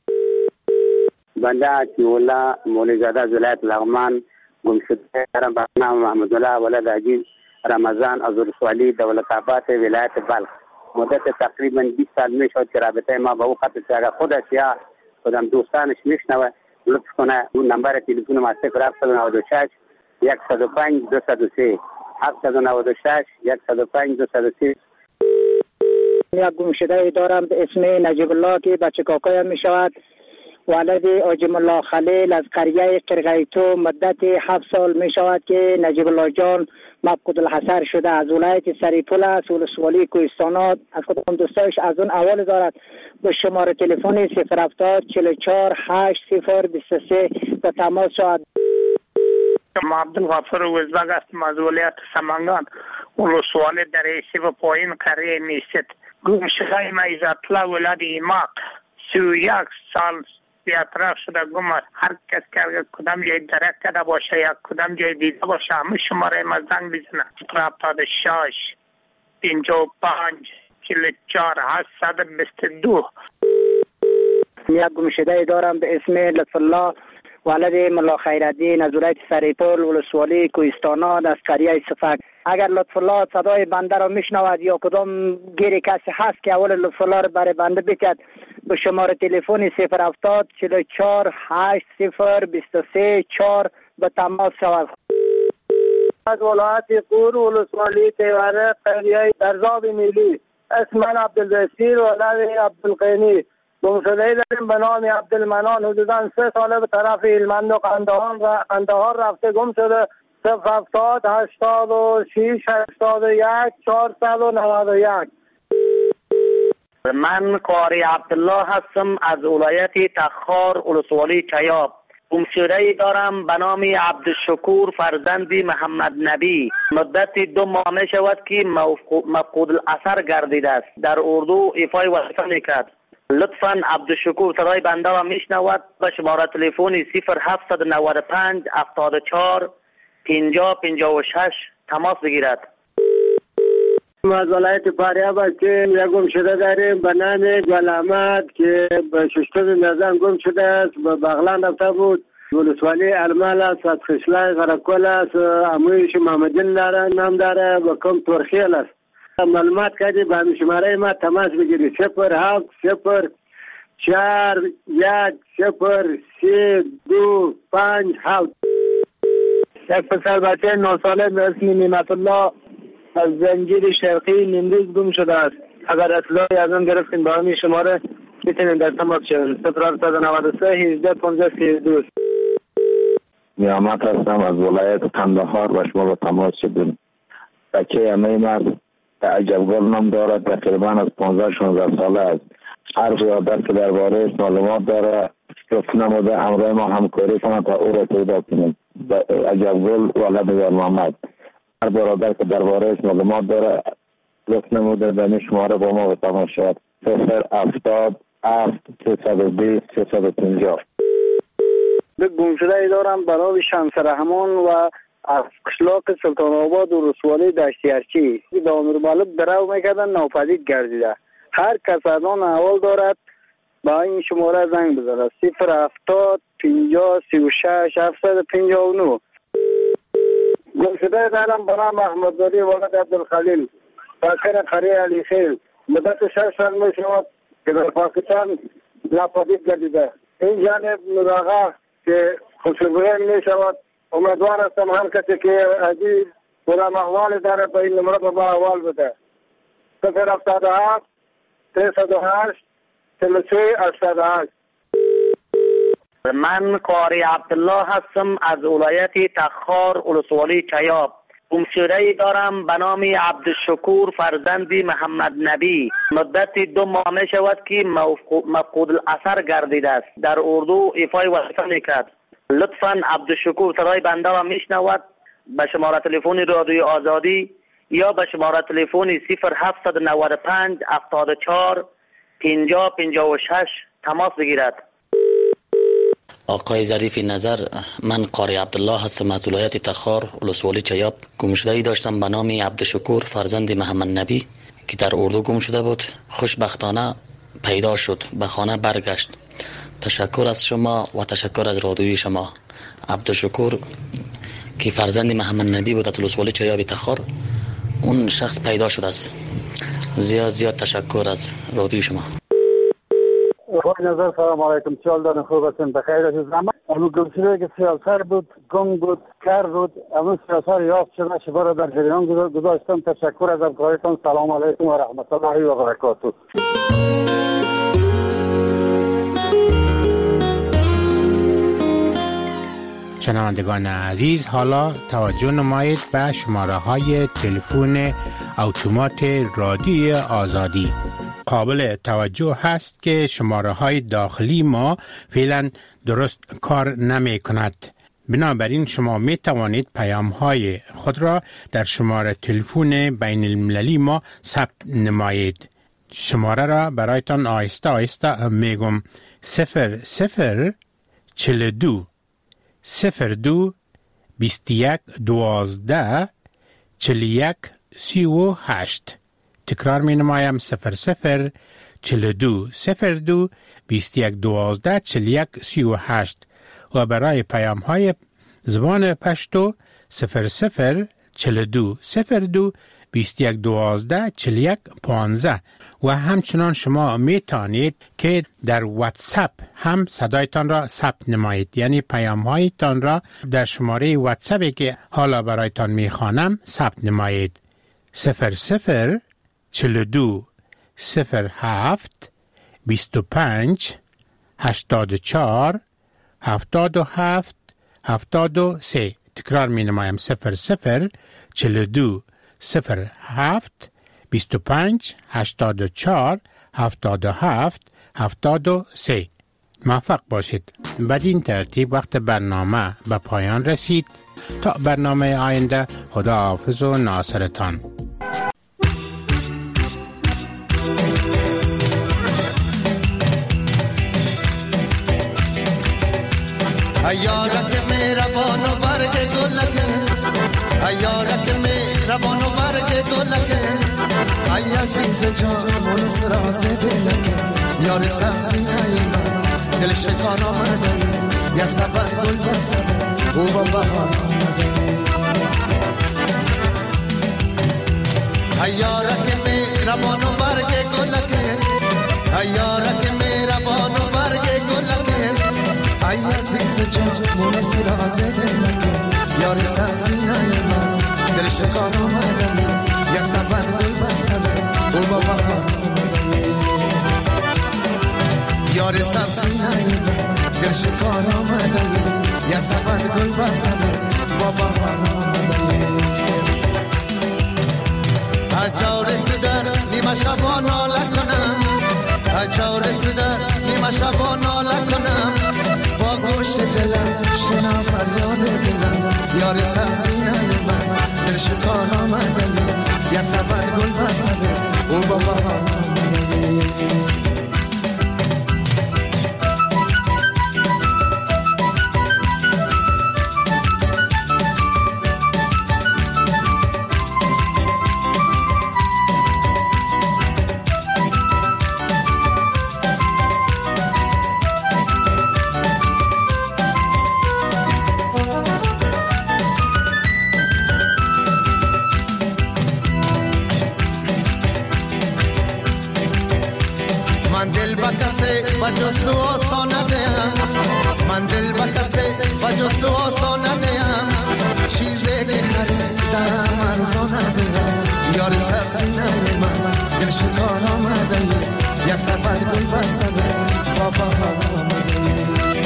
بنده عطی‌الله مولیزاده از ولایت لغمان گمشده دارم به نام محمدالله ولد عزیز رمضان از ولسوالی دولت‌آباد ولایت بلخ. مدت تقریبا 20 سال میشد که رابطه ما با او قطع شده. خودش یا خودم دوستانش میشنوه لطف کنه اون نمبر تلفن ما 0796 105 203 796 105 203. یک گمشده دارم به اسم نجیب الله که بچه کاکایم می شود. ولد آجم الله خلیل از قریه قرقیتو مدت 7 سال می شود که نجیب الله جان مفقود الحصر شده. از ولایت سریپول است ولسوالی کوهستانات. از کدام دوستایش از اون اول دارد به شماره تلفن 070 44 80 23 به تماس شود. عبدالغفور وزبگ هستم از ولایت سمنگان ولسوالی در ایسی و پایین قریه میست. گمشده ما عزت‌الله ولد ایماق 31 سال بی‌اطراف شده گم است. هر کس که کدام جای درک کرده باشه یا کدام جای دیده باشه همه شماره ما زنگ بزنه 76 55 44 822. یک گمشده دارم به اسم لطف الله ولد ملا خیرالدین از ولایت سریپول ولسوالی کوهستانات از قریه صفک. اگر لطف الله صدای بنده را میشنود یا کدام گیری کسی هست که اول لطف الله را برای بنده بکد به شماره تلفن 070 44 80 23 4 به تماس شود. از ولایت قور ولسوالی تیوره قریه درزاب میلی اسم من عبدالبصیر ولد عبدالقینی گمشده‌ای داریم به نام عبدالمنان، حدوداً 3 ساله به طرف هلمند و قندهار رفته گم شده. 070 86 81 491. من قاری عبدالله هستم از ولایت تخار ولسوالی چیاب. گمشده‌ای دارم به نام عبدالشکور فرزند محمد نبی. مدت 2 ماه می شود که مفقود الاثر گردیده است. در اردو ایفای وظیفه میکرد. لطفاً عبدالشکور صدای بنده را میشنود. به شماره تلفن 0795 74 50 56 تماس بگیرد. ما از ولایت فاریاب هستیم. یک گمشده داریم به نام گل احمد که به 6 نظام گم شده است. به بغلان رفته بود. ولسوالی المال است، از خشلای غرقل است، امویش محمدین داره، نام داره، به کم ترخیل است. معلومات کردی به همین شماره ما تماس بگیری. 07 04 1 0 3 2 5 7. یک پسر بچه 9 ساله به اسم نعمت الله از زنجیر شرقی نیمروز گم شده است. اگر اطلاعی از آن گرفتین با همین شماره میتونین در تماس شوید. 0793 18 15 32. نیامت هستم از ولایت قندهار و شما با تماس شدیم. بچه همه مرد عجبگل نام دارد، تقریبا از 15-16 ساله است. هر یادر که درباره معلومات داره گفت نموده همراه ما همکاری کنند تا او را پیدا کنیم. عجبگل ولد یار محمد. هر برادر که درباره معلومات داره گفت نموده به شماره با ما به تماس شد. 070 320 350. گمشده‌ای دارم برای شمس رحمان و از قشلاق سلطان آباد و رسوالی دشتیارچی به امیر مالک درو میکردن ناپدید گردیده. هر کس از آن احوال دارد با این شماره زنگ بزنه. 070 50 36 759. گمشده‌ای دارم به نام احمدولی ولد عبدالخلیل ساکن قریه علی خیل. مدت 6 سال می شود که در پاکستان ناپدید گردیده. این جانب نوراغا که خوشبویان می شود. امیدوار هستم هر کسی که عزیز کدام احوال داره به این نمره با احوال بده. 077 308 33 88. من قاری عبدالله هستم از ولایت تخار ولسوالی چیاب. گمشده‌ای دارم به نام عبدالشکور فرزند محمد نبی. مدت 2 ماه می شود که مفقود الاثر گردیده است. در اردو ایفای وظیفه میکرد. لطفاً عبدالشکور صدای بنده را میشنود. به شماره تلفن رادیوی آزادی یا به شماره تلفن 0795 74 50 56 تماس بگیرد. آقای ظریف نظر، من قاری عبدالله هستم از ولایت تخار ولسوالی چیاب. گمشده‌ای داشتم به نام عبدالشکور فرزند محمد نبی که در اردو گم شده بود. خوشبختانه پیدا شد، به خانه برگشت. تشکر از شما و تشکر از رادیوی شما. عبدالشکور که فرزند محمد نبی بود از ولسوالی چیاب تخار، اون شخص پیدا شده است. زیاد تشکر از رادیوی شما. آقای نظر سلام علیکم. چال دارن خوب هستن بخیر از زمان. اما گمشده که سیاسر بود، گم بود، کار بود. اما سیاسر یافت شده شبا را در جریان گذاشتم. تشکر از همکاریتان. سلام علیکم و رحمت الله و برکاته. شنوندگان عزیز، حالا توجه نمایید به شماره های تلفن اتومات رادیوی آزادی. قابل توجه هست که شماره های داخلی ما فعلا درست کار نمی کند. بنابراین شما می توانید پیام های خود را در شماره تلفن بین المللی ما ثبت نمایید. شماره را برایتان آهسته میگم. 0042 02 21 12 41 38. تکرار می نمایم. 0042 02 21 12 41 38. و برای پیام های زبان پشتو 0042 02 21 12 41 15. و همچنان شما می توانید که در واتساپ هم صدایتان را ثبت نمایید، یعنی پیام هایتان را در شماره واتساپی که حالا برایتان می خوانم ثبت نمایید. 00 42 07 25 84 77 73. تکرار می نمایم 00 42 07 25 84 77 73. موفق باشید. بدین ترتیب وقت برنامه به پایان رسید. تا برنامه آینده، خدا حافظ و ناصرتان. ایارک مهربان و برگ گلکه ایارک مهربان و برگ گلکه ای عزیز جان راز دلکه یار سبزی نیما دل شکان آمده یک سفر گل بسته او با بهار آمده ایارک مهربان و برگ گلکه ایارک مهربان و برگ گلکه ای عزیز جان راز دلکه یار سبزی نیما دل شکان آمده یک سفر گل بسته او با بهار یار سبزی نیما دل شکار آمده یک سفر گل بسته با بهار آمده اجار تو در نیمه شبا ناله کنم اجار تو در نیمه شبا ناله کنم با گوش دلم شنا فریاد دلم یار سبزی نیما دل شکار آمده یک سفر گل بسته او با بهار آمده بجز تو آسان ندیم من دل بکسه بجز تو آسان ندیم چیزی که خریدم ارزان ندیم یار سبزی ندیم دل شکار آمده یک سفر گل بسته با بهار آمده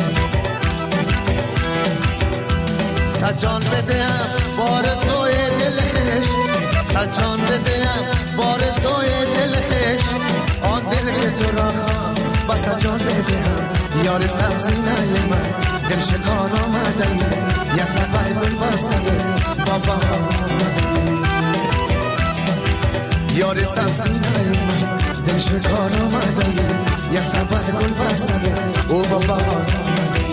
سجان بدیم بار توی دل خش سجان بدیم بار توی دل خش آن دل که تو را خواست بس جان بدهم یار سبزی نیما دل شکار آمده یک سفر گل بسته با بهار آمده یار سبزی نیما دل شکار آمده یک سفر گل بسته او با بهار آمده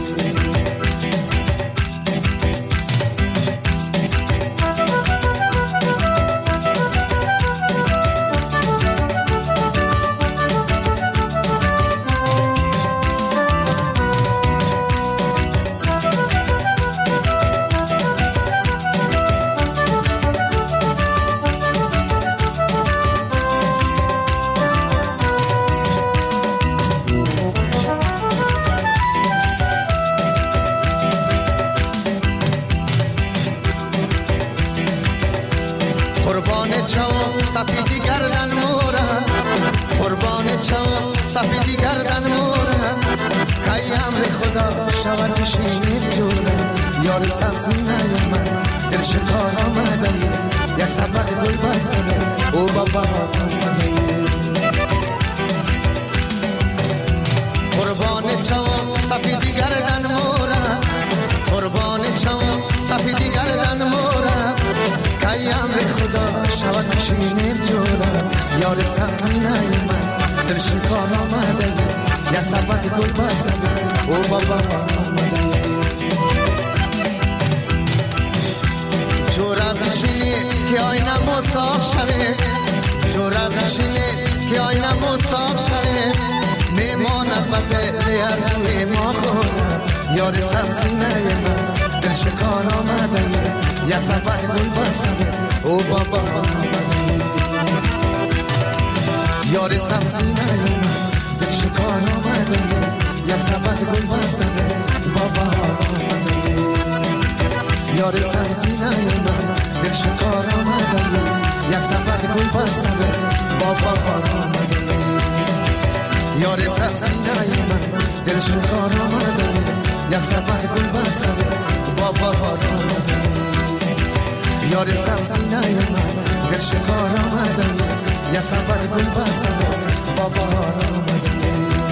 سفیدی گردن مورم قربان چاو سفیدی گردن مورم ای امر خدا شود پیشین جورم یار سبزی نیامد دل شکار آمده یک سفر گل بسته او با بهار آمده قربان چاو سفیدی گردن مورم قربان چاو سفیدی گردن مورم ای امر خدا شود پیشینیم جورم یار سبزی نیامد دل شکار آمده یک سفر گل بسته او با بهار آمده جورم بشینی که آینه مصاف شوه جورم بشینی که آینه مصاف شوه میماند و دل توی ما خورم یار سبزی نیامد دل شکار آمده یک سفر گل بسته او با بهار آمده یار سبزی نیامد دل شکار آمده یک سفر گل بسته با بهار آمده یار سبزی نیامد دل شکار آمده یک سفر گل بسته با بهار آمده یار سبزینه من دل شکار آمده یک سفر گل بسده با بهار آمده یار سبزینه من دل شکار آمده یک سفر گل بسده با بهار آمده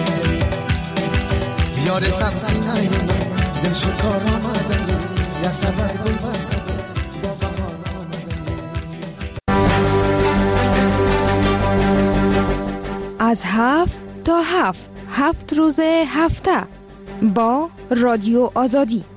یار سبزینه من دل شکار آمده یک سفر گل بسده با بهار آمده. از 7 تا 7 روز هفته با رادیو آزادی.